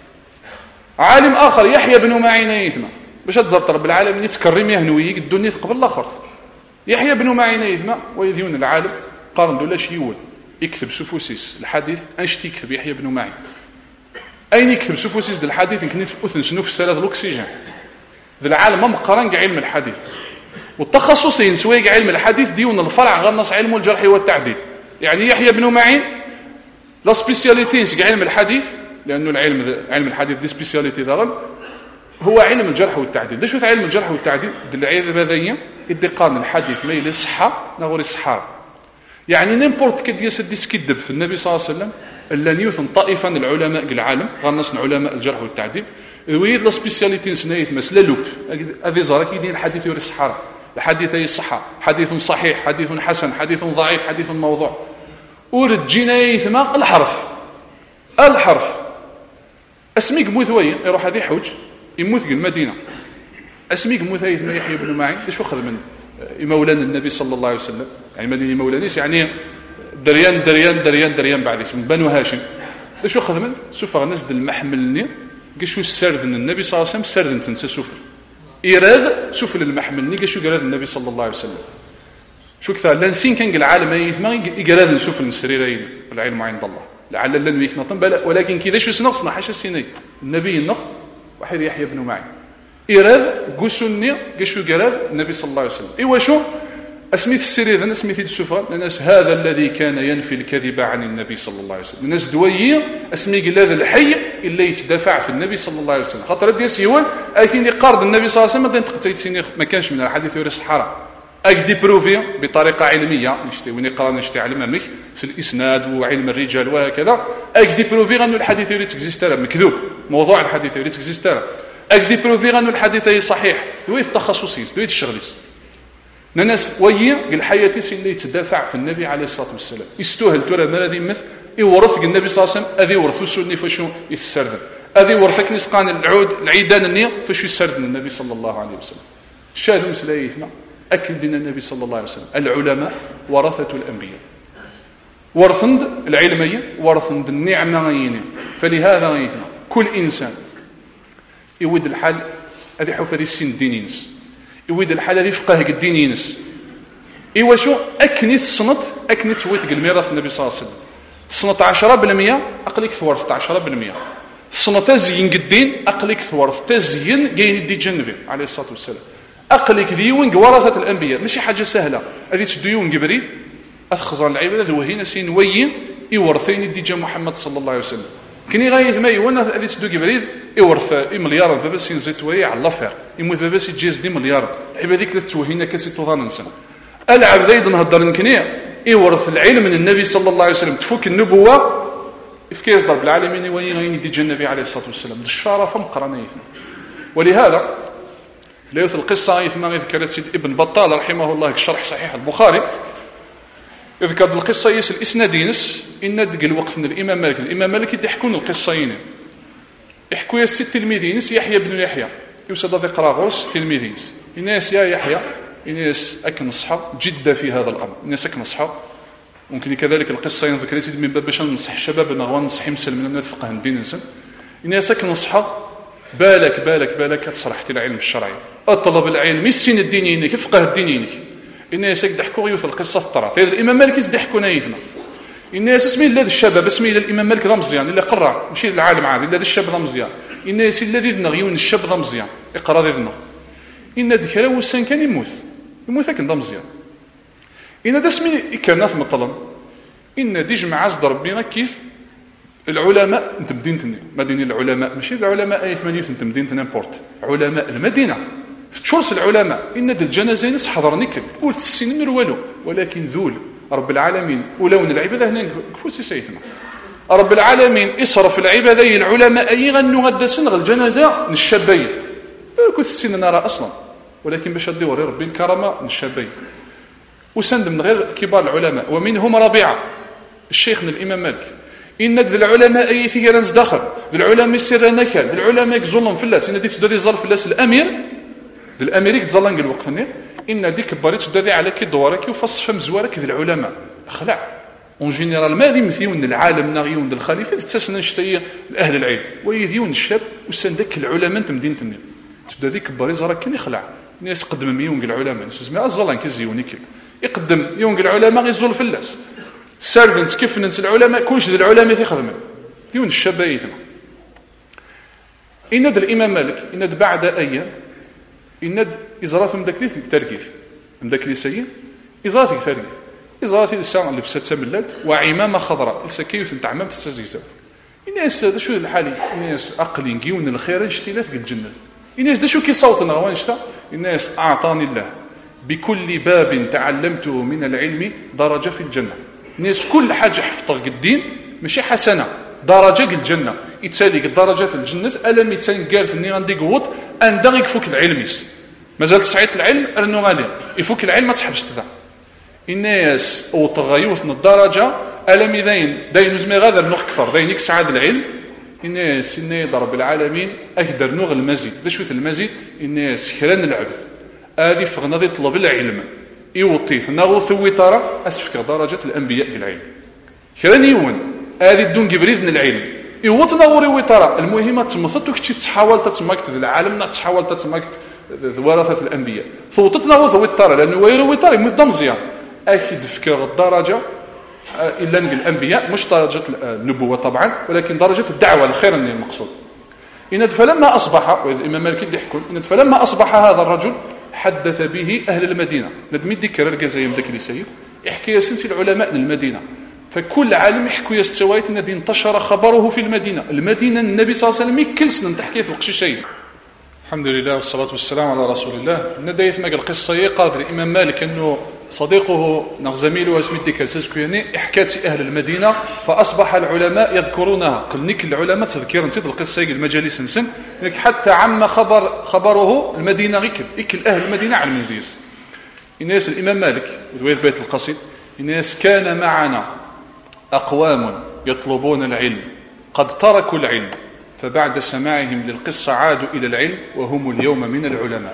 عالم اخر يحيى بن معين يثمى باش تزرط رب العالمين يتكرم يهنويك الدنيا قبل الاخر يحيى بن معين يثمى ويذيون العالم قارن دولاش يول يكتب سفوسيس الحديث اش تكتب يحيى بن معين اين يكتب سفوسيس الحديث يمكن في اثن شنو في سلالة الاكسجين ذا العالم ما مقارن كاع علم الحديث والتخصصين سواء علم الحديث ديون الفرع غنص علم الجرح والتعديل يعني يحيى بن معين لا سبيسياليتيز علم الحديث لانه العلم علم الحديث دي سبيسياليتي ذا هو علم الجرح والتعديل ده شو علم الجرح والتعديل العياذ هذايا يدي قارن الحديث ما يلي صحه نغوري صحه يعني نيمبورت كي ديال سدي سكيدب في النبي صلى الله عليه وسلم لن يوثن طائفة العلماء العالم غنص علماء الجرح والتعديل ويد لا سبيسياليتي نسنايت مثلا لوب هذه زارك يدين الحديث يوري الصحراء الحديث هي الصحة حديث صحيح حديث حسن حديث ضعيف حديث موضوع ورد جنايت ما الحرف الحرف اسميك موثوي يروح هذه حوج يموت المدينة اسميك موثوي ما يحيى بن معين ايش اخذ من مولانا النبي صلى الله عليه وسلم يعني مدينة مولانيس يعني دريان دريان دريان دريان بعد اسم بنو هاشم ايش اخذ من سوف نزد المحملني قشو السردن النبي صلى الله عليه وسلم سردن تنسى سفر إيراد سفل المحملني قشو قراد النبي صلى الله عليه وسلم شو كثر لانسين كان العالم يثما يقراد سفل السريرين والعلم عند الله لعل لن يكنطن بلا ولكن كذا شو سنقصنا حاشا السيني النبي النق واحد يحيى بن معين إيراد قسني قشو قراد النبي صلى الله عليه وسلم إيوا شو اسميت السرير الناس سميت السفر الناس هذا الذي كان ينفي الكذب عن النبي صلى الله عليه وسلم الناس دويه اسمي هذا الحي اللي يتدافع في النبي صلى الله عليه وسلم خاطر ديال سيوان اكين يقارض النبي صلى الله عليه وسلم ما تقتيتيني ما كانش من الحديث يوري الصحراء اك دي بروفي بطريقه علميه نشتي وين يقرا نشتي على مامك الاسناد وعلم الرجال وهكذا اك دي بروفي غنو الحديث يوري تكزيسترا مكذوب موضوع الحديث يوري تكزيسترا اك دي بروفي غنو الحديث صحيح دوي في تخصصيس دوي الشغليس الناس ويا قال حياتي اللي يتدافع في النبي عليه الصلاه والسلام يستوهل ترى ماذا مثل يورث النبي صلى الله عليه وسلم اذي ورثو سني فشو يتسردن اذي ورثك نسقان العود العيدان النيه فشو يسردن النبي صلى الله عليه وسلم شاهدوا مسلايتنا اكل دين النبي صلى الله عليه وسلم العلماء ورثه الانبياء ورثند العلميه ورثند النعمه فلهذا غيثنا كل انسان يود الحال هذه حوف هذه السن الدينينس يود الحال هذه فقه الدين ينس ايوا شو اكنيت صنت اكنيت ويت الميراث النبي صلى الله عليه وسلم صنت عشرة بالمئة اقليك ثورت عشرة بالمئة صنت تزيين الدين اقليك ثورت تزيين جاين دي جنبي عليه الصلاه والسلام اقليك ديون ورثه الانبياء ماشي حاجه سهله هذه تديون قبريت اخزر العباده وهنا سين وين يورثين دي جا محمد صلى الله عليه وسلم كني غايث ما يوانا هذه تدو قبريت يورث مليار بابا سين زيتوي على لافير يموت بابا سي جيز دي مليار عباديك توهينا كاسي توضان نسن العب زيد نهضر نكني يورث العلم من النبي صلى الله عليه وسلم تفك النبوه في يصدر بالعالمين وين غين يدي النبي عليه الصلاه والسلام الشرف مقرنيه ولهذا لا يوث القصه يثما يذكر سيد ابن بطال رحمه الله شرح صحيح البخاري يذكر القصه يس الاسنادينس ان دق الوقت من الامام مالك الامام مالك يحكون القصين يحكوا يا ست تلميذين يحيى بن يحيى يوسد ذكر غرس تلميذين الناس يا يحيى الناس اكن نصحى جدا في هذا الامر الناس اكن نصحى ممكن كذلك القصه يذكر سيد من باب باش ننصح شبابنا وننصح مسلمين من فقه الدين انسان الناس اكن نصحى بالك بالك بالك تصرحت العلم الشرعي اطلب العلم السن الديني كيف فقه الديني الناس يضحكوا يوث القصه في الطرف الامام مالك يضحكوا نايفنا الناس اسمي الذي الشباب اسمي الامام مالك رمزيان اللي قرع ماشي العالم عادي الذي الشاب رمزيان الناس الذي ذنغيون الشاب رمزيان يقرا ذنغ ان ذكر وسان كان يموت يموت كان رمزيان ان هذا اسمي كان مثلا ان دي جماعه صدر ربنا كيف العلماء انت مدينتني مدينه العلماء ماشي العلماء اي ثمانية انت مدينه نيمبورت علماء المدينه تشورس العلماء ان الجنازه ناس حضرني كل قلت السن والو ولكن ذول رب العالمين ولون العباده هنا كفوسي سيثنا رب العالمين اصرف العباده العلماء اي غنو غدا سنغ الجنازه الشابين كنت السن نرى اصلا ولكن باش ديوري ربي الكرامه الشابين وسند من غير كبار العلماء ومنهم ربيعه الشيخنا الامام مالك ان ذي العلماء اي في جرانز داخل ذي العلماء سر نكال ذي العلماء ظلم فلاس ان دي تدري ظل فلاس الامير ذي الامريك تظلن الوقت هنا ان ديك بريت تدري على كي دورك وفصف مزوارك ذي العلماء اخلع اون جينيرال ما دي مثيون العالم ناغيون الخليفه تسسنا نشتي اهل العلم ويديون الشاب وسندك العلماء انت مدينه النيل تدري كبر يزرك كان يخلع الناس قدم ميون العلماء اسمها الظلان كيزيوني كي يقدم يون العلماء غيزول فلاس سيرفنت كيف ننس العلماء كلش ذي العلماء في خدمه ديون الشبايثنا ان الامام مالك ان بعد ايام ان ازرات من ذاك التركيف من ذاك لسيه ازرات التركيف ازرات الساعه اللي بسات سملات وعمامه خضراء السكيف نتاع عمام السزيزات الناس هذا شو الحالي الناس عقلين كيون الخير اشتيلات الجنه الناس دا شو كي صوتنا وانشتا الناس اعطاني الله بكل باب تعلمته من العلم درجه في الجنه الناس كل حاجه حفظها الدين ماشي حسنه درجه الجنه يتساليك الدرجه في الجنه الم يتنقال فني غندي قوط ان دا يفك العلميس مازال تسعيط العلم انه غادي يفك العلم ما تحبش تدا الناس او تغيوث من الدرجه الم يدين داين زمي غادر نوخ اكثر داينك سعاد العلم الناس الناس رب العالمين اقدر نوغ المزيد ذا شويه المزيد الناس خران العبث ادي فغنا يطلب العلم يوطي ثناغو ثوي ترى اسفك درجه الانبياء بالعلم خران يون ادي دون جبريل من العلم يوطنا غوري ترى المهمه تمثلت كتشي تحاول تتماكت العالم تحاول تتماكت ورثه الانبياء فوطتنا غو ترى لانه ويروي ترى يموت مزيان اكيد فكر الدرجه الا نقل الانبياء مش درجه النبوه طبعا ولكن درجه الدعوه الخير المقصود ان فلما اصبح الامام مالك يحكم ان فلما اصبح هذا الرجل حدث به اهل المدينه ندمي ذكر الجزايم ذاك اللي سيد يحكي يا سنتي العلماء من المدينه فكل عالم يحكوا يستويت ان انتشر خبره في المدينه المدينه النبي صلى الله عليه وسلم يكلسنا تحكي في وقت شيء الحمد لله والصلاه والسلام على رسول الله ندايت ما القصه قادر الامام مالك انه صديقه زميله اسمه ديكاسسكياني حكات اهل المدينه فاصبح العلماء يذكرونها قلنيك العلماء تذكير نسيت القصه المجالس نسن حتى عم خبر خبره المدينه غير اكل اهل المدينه على المنزيس الناس الامام مالك ودويت بيت القصيد الناس كان معنا اقوام يطلبون العلم قد تركوا العلم فبعد سماعهم للقصه عادوا الى العلم وهم اليوم من العلماء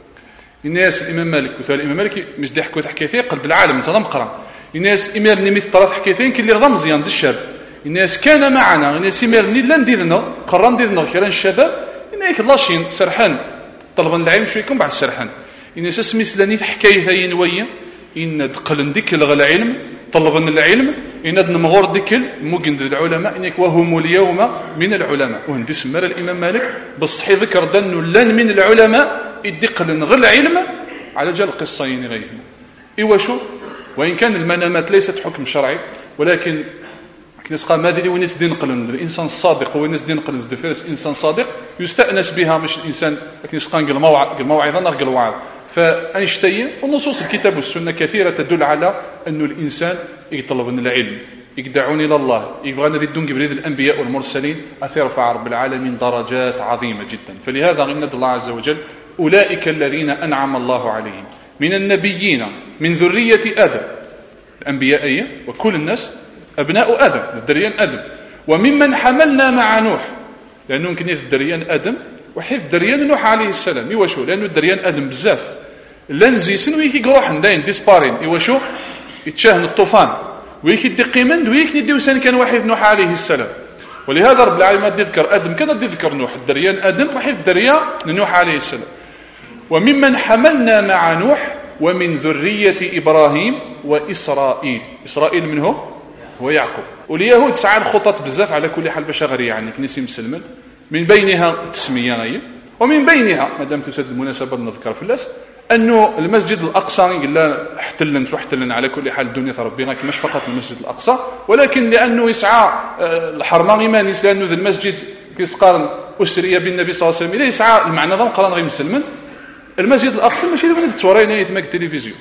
الناس الامام مالك مثال الامام مالك مش دي حكوا تحكي فيه قلب العالم انت مقرا الناس اميرني مثل طرف حكي فين كي اللي رمز يند الشاب الناس كان معنا الناس اميرني لا نديرنا قرر نديرنا كيران الشباب انك لاشين سرحان طلبا العلم شويكم بعد السرحان الناس اسمي سلاني حكايه ثاين ويا ان دقل ديك العلم طلبنا العلم ان نمغور ديك ممكن العلماء انك وهم اليوم من العلماء وهندي سمى الامام مالك بالصحيح ذكر دنو لن من العلماء يدقل غير العلم على جال القصين غيثنا ايوا شو وان كان المنامات ليست حكم شرعي ولكن كنس قال ماذا اللي ونيت دين قلن الانسان الصادق هو الناس دين قلن دفرس انسان صادق يستانس بها مش الانسان كنس قال الموعظه الموعظه نرجع الوعظ فاينشتاين ونصوص الكتاب والسنه كثيره تدل على انه الانسان يطلب من العلم يدعون الى الله يبغى ندون قبل الانبياء والمرسلين اثرفع رب العالمين درجات عظيمه جدا فلهذا ندعو الله عز وجل اولئك الذين انعم الله عليهم من النبيين من ذريه ادم الانبياء وكل الناس ابناء ادم الذريان ادم وممن حملنا مع نوح لانه يمكن الذريان ادم وحيث الذريان نوح عليه السلام ايوا شو لانه الذريان ادم بزاف لا نزيسن ويكي قروح داين ديسبارين ايوا شو يتشاهن الطوفان ويكي دقيمن ويكي ديوسان كان واحد نوح عليه السلام ولهذا رب العالمين يذكر ادم كان يذكر نوح الذريان ادم وحيث الذريان نوح عليه السلام وممن حملنا مع نوح ومن ذرية إبراهيم وإسرائيل إسرائيل منه هو يعقوب واليهود سعى الخطط بزاف على كل حال باش غير يعني كنيسي مسلمن من بينها التسمية غير ومن بينها مادام تسد المناسبة نذكر في اللاس أنه المسجد الأقصى قلنا احتلن واحتلن على كل حال الدنيا ربنا كماش فقط المسجد الأقصى ولكن لأنه يسعى الحرمان إيمانيس لأنه ذا المسجد كيسقارن أسرية بالنبي صلى الله عليه وسلم إليه يسعى المعنى ذا مقران غير مسلمن المسجد الاقصى ماشي اللي تورينا يتمك التلفزيون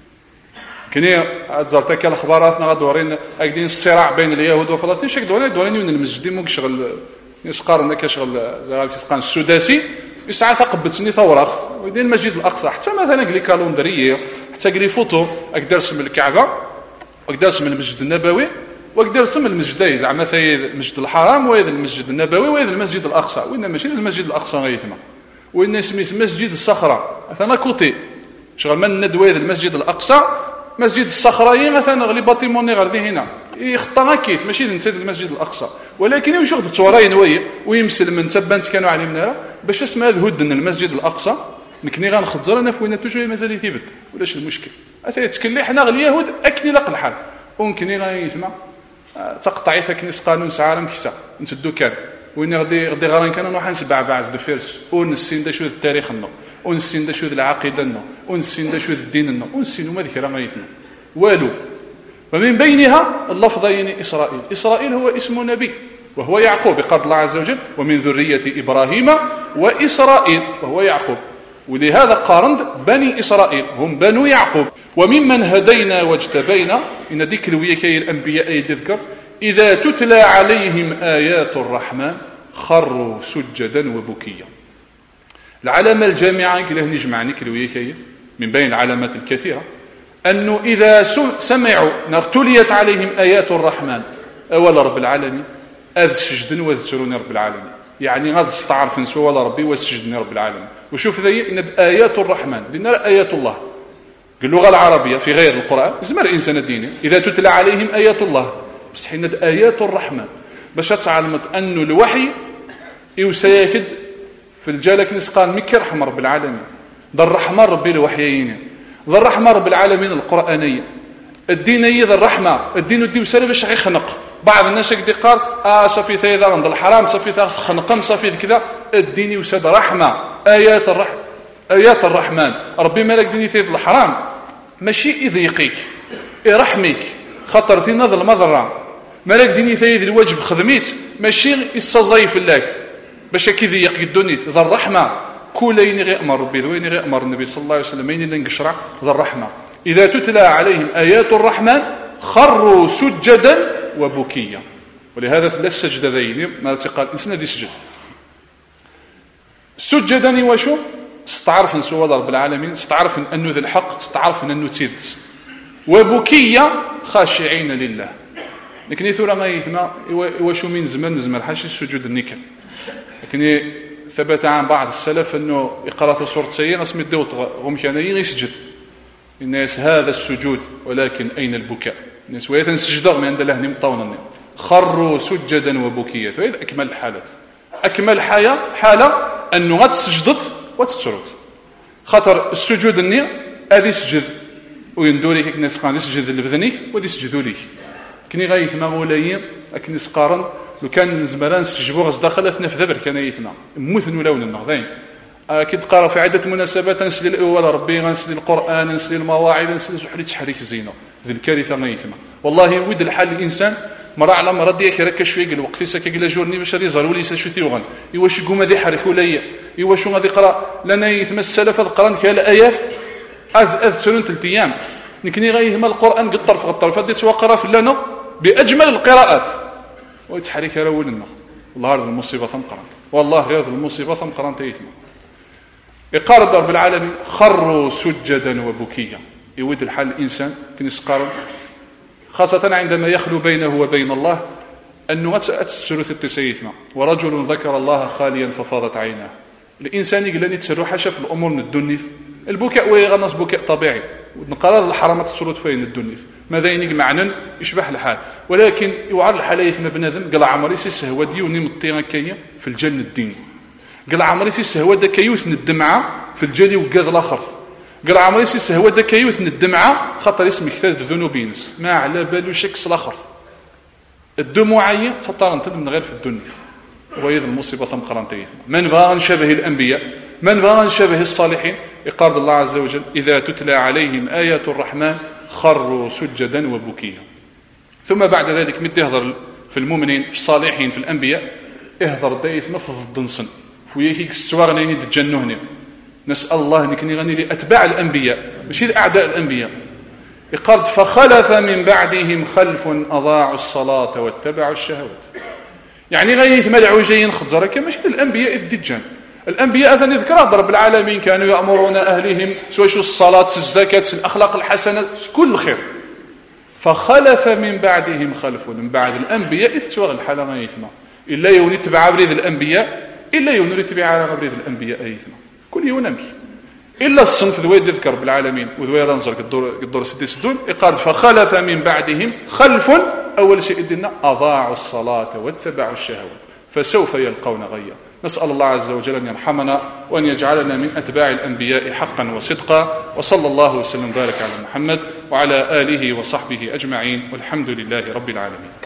كني زرتك الاخباراتنا غدورين هكذا الصراع بين اليهود وفلسطين شك دورين دورين من المسجد مو شغل يسقارنا كشغل زعما كيسقان السداسي يسعى ثقبتني ثوراخ ويدين المسجد الاقصى حتى مثلا قلي كالندريه حتى قلي فوتو اقدر اسم الكعبه اقدر اسم المسجد النبوي واقدر اسم المسجدين زعما ثاي المسجد الحرام وهذا المسجد النبوي وهذا المسجد الاقصى وين ماشي المسجد الاقصى غيثما وإن اسمه مسجد الصخرة مثلا كوتي شغل من ندوي المسجد الأقصى مسجد الصخرة مثلا غلي باتيموني غير هنا يخطنا كيف ماشي نسيت المسجد الأقصى ولكن يوش غد تصورين وي ويمسل من تبانت كانوا علمنا باش اسمها هدن المسجد الأقصى نكني غنخزر انا فوينا توجو مازال يثبت ولاش المشكل اثي تكلي حنا اليهود اكني لق الحال وممكن غادي يسمع تقطعي فكنيس قانون سعالم كيسا نسدو كان وين غادي غادي غارين كانوا نروح نسبع بعز دفيرس ونسين دا شو التاريخ لنا ونسين دا شو العقيده لنا ونسين دا شو الدين لنا ونسين وما ذكر ما يثنى والو ومن بينها اللفظين اسرائيل اسرائيل هو اسم نبي وهو يعقوب قال الله عز وجل ومن ذريه ابراهيم واسرائيل وهو يعقوب ولهذا قارنت بني اسرائيل هم بنو يعقوب وممن هدينا واجتبينا ان ذكر ويكي الانبياء يذكر إذا تتلى عليهم آيات الرحمن خروا سجدا وبكيا. العلامة الجامعة كله نجمعني كلوية من بين العلامات الكثيرة أنه إذا سمعوا نرتليت عليهم آيات الرحمن أول رب العالمين أذ سجدن وذكروني رب العالمين، يعني غاد استعرف نسوا ولا ربي وسجدني رب العالمين. وشوف ذي إن آيات الرحمن لأن آيات الله باللغة العربية في غير القرآن زمر الإنسان الديني إذا تتلى عليهم آيات الله بس حين آيات الرحمن باش تعلمت أنه الوحي يسيكد في الجالك نسقان مكي رحمة رب العالمين ذا الرحمة ربي الوحيين ذا الرحمة رب العالمين القرآنية الدينية ذا الرحمة الدين الدين وسالة باش يخنق بعض الناس يقدر قال آه صفي ثيذا عند الحرام صفي ثيذا خنقم صفي كذا الدين وساد رحمة آيات الرحمة آيات الرحمن ربي مالك ديني ثيذ الحرام ماشي يضيقيك يرحمك خطر في نظر المضرة مالك ديني ثيذ الواجب خدميت ماشي يستضيف لك باش كذا يقدوني ذا الرحمة كلين غير أمر ربي ذوين غير أمر النبي صلى الله عليه وسلم مين اللي نقشرع ذا الرحمة إذا تتلى عليهم آيات الرحمن خروا سجدا وبكيا. ولهذا في السجدة ذين ما تقال إنسان ذي سجد سجدا وشو استعرف نسوا رب العالمين استعرف أنه ذي الحق استعرف أنه تيد وبكيا خاشعين لله. لكن يثور ما يثنى وشو من زمان زمان حاشي السجود النكر. لكن ثبت عن بعض السلف أنه يقرأ سورة سيئة اسم الدوت هم كان يسجد الناس هذا السجود ولكن أين البكاء الناس ويثن سجدوا من عند الله نمطونا خروا سجدا وبكيا. فإذا أكمل الحالات أكمل حالة حالة أنه غد سجدت وتترد خطر السجود النية هذه سجد ويندوري كيك الناس قاعد يسجد لبذنيك وذي سجدوا ليك كني غايث ما مولايين لكن سقارن لو كان زمران سجبوا غز داخل في ذبر كان يثنى مثن ولا النغذين اكيد قرأ في عده مناسبات نسل الاول ربي غنسل القران نسل المواعظ نسل سحري تحريك الزينه ذي الكارثه غيثما والله ود الحال الانسان مرة على مرة ديك يركز شويه قال وقت ساكي قال جورني باش غادي يزروا لي شو ثيوغن ايواش يقوم هذه يحركوا ليا ايواش غادي يقرا لنا يثم السلف القران كاع الايات اذ اذ سنه ثلاث ايام نكني غيهما القران قد طرف قد طرف هذه توقرا في لنا باجمل القراءات ويتحرك الاول النخ والله هذه المصيبه ثم قران والله غير المصيبه ثم قران تيثم يقارب رب العالمين خروا سجدا وبكيا. يود الحال الانسان كنسقارن خاصة عندما يخلو بينه وبين الله أنه أتسرث التسيثنا ورجل ذكر الله خاليا ففاضت عيناه. الإنسان يقول لي تسرح شاف الأمور من الدنيث البكاء ويغنص بكاء طبيعي ونقرر الحرامات تسرث فين الدنيث ماذا ينيق معنى يشبه الحال ولكن يوعر الحالية ما بنادم قال عمري سيسهوى ديوني مطينا كيا في الجنة الدين قال عمري سيسهوى دا كيوث الدمعة في الجلي وقاذ الآخر قال عمري سيسهوى دا كيوث الدمعة خطر اسم كثير ذنوبينس ما على بالو شكس الآخر الدموعية تطار انت من غير في الدنيا وهذه المصيبة ثم قرنتيث من بغى نشبه الأنبياء من بغى نشبه الصالحين يقال الله عز وجل إذا تتلى عليهم آيات الرحمن خروا سجدا وبكيا. ثم بعد ذلك مد يهضر في المؤمنين في الصالحين في الأنبياء يهضر دايث مفض الدنسن ويهيك استوار نيني تجنهني نسأل الله نكني غني لأتباع الأنبياء ماشي أعداء الأنبياء يقال فخلف من بعدهم خلف أضاعوا الصلاة واتبعوا الشهوات يعني غيث ملعوجين خضزرة كما ماشي الأنبياء إذ دجان الأنبياء أذن يذكرها رب العالمين كانوا يأمرون أهلهم سواء شو الصلاة الزكاة الأخلاق الحسنة كل خير فخلف من بعدهم خلف من بعد الأنبياء إذ توغل الحالة غيثما إلا يوني تبع بريد الأنبياء إلا يوني تبع بريد الأنبياء أيثما كل يونمي إلا الصنف ذوي يذكر بالعالمين وذوي رنزر قدور سدي سدون إقارد فخلف من بعدهم خلف أول شيء إدنا أضاعوا الصلاة واتبعوا الشهوات فسوف يلقون غيا. نسأل الله عز وجل أن يرحمنا وأن يجعلنا من أتباع الأنبياء حقا وصدقا وصلى الله وسلم وبارك على محمد وعلى آله وصحبه أجمعين والحمد لله رب العالمين.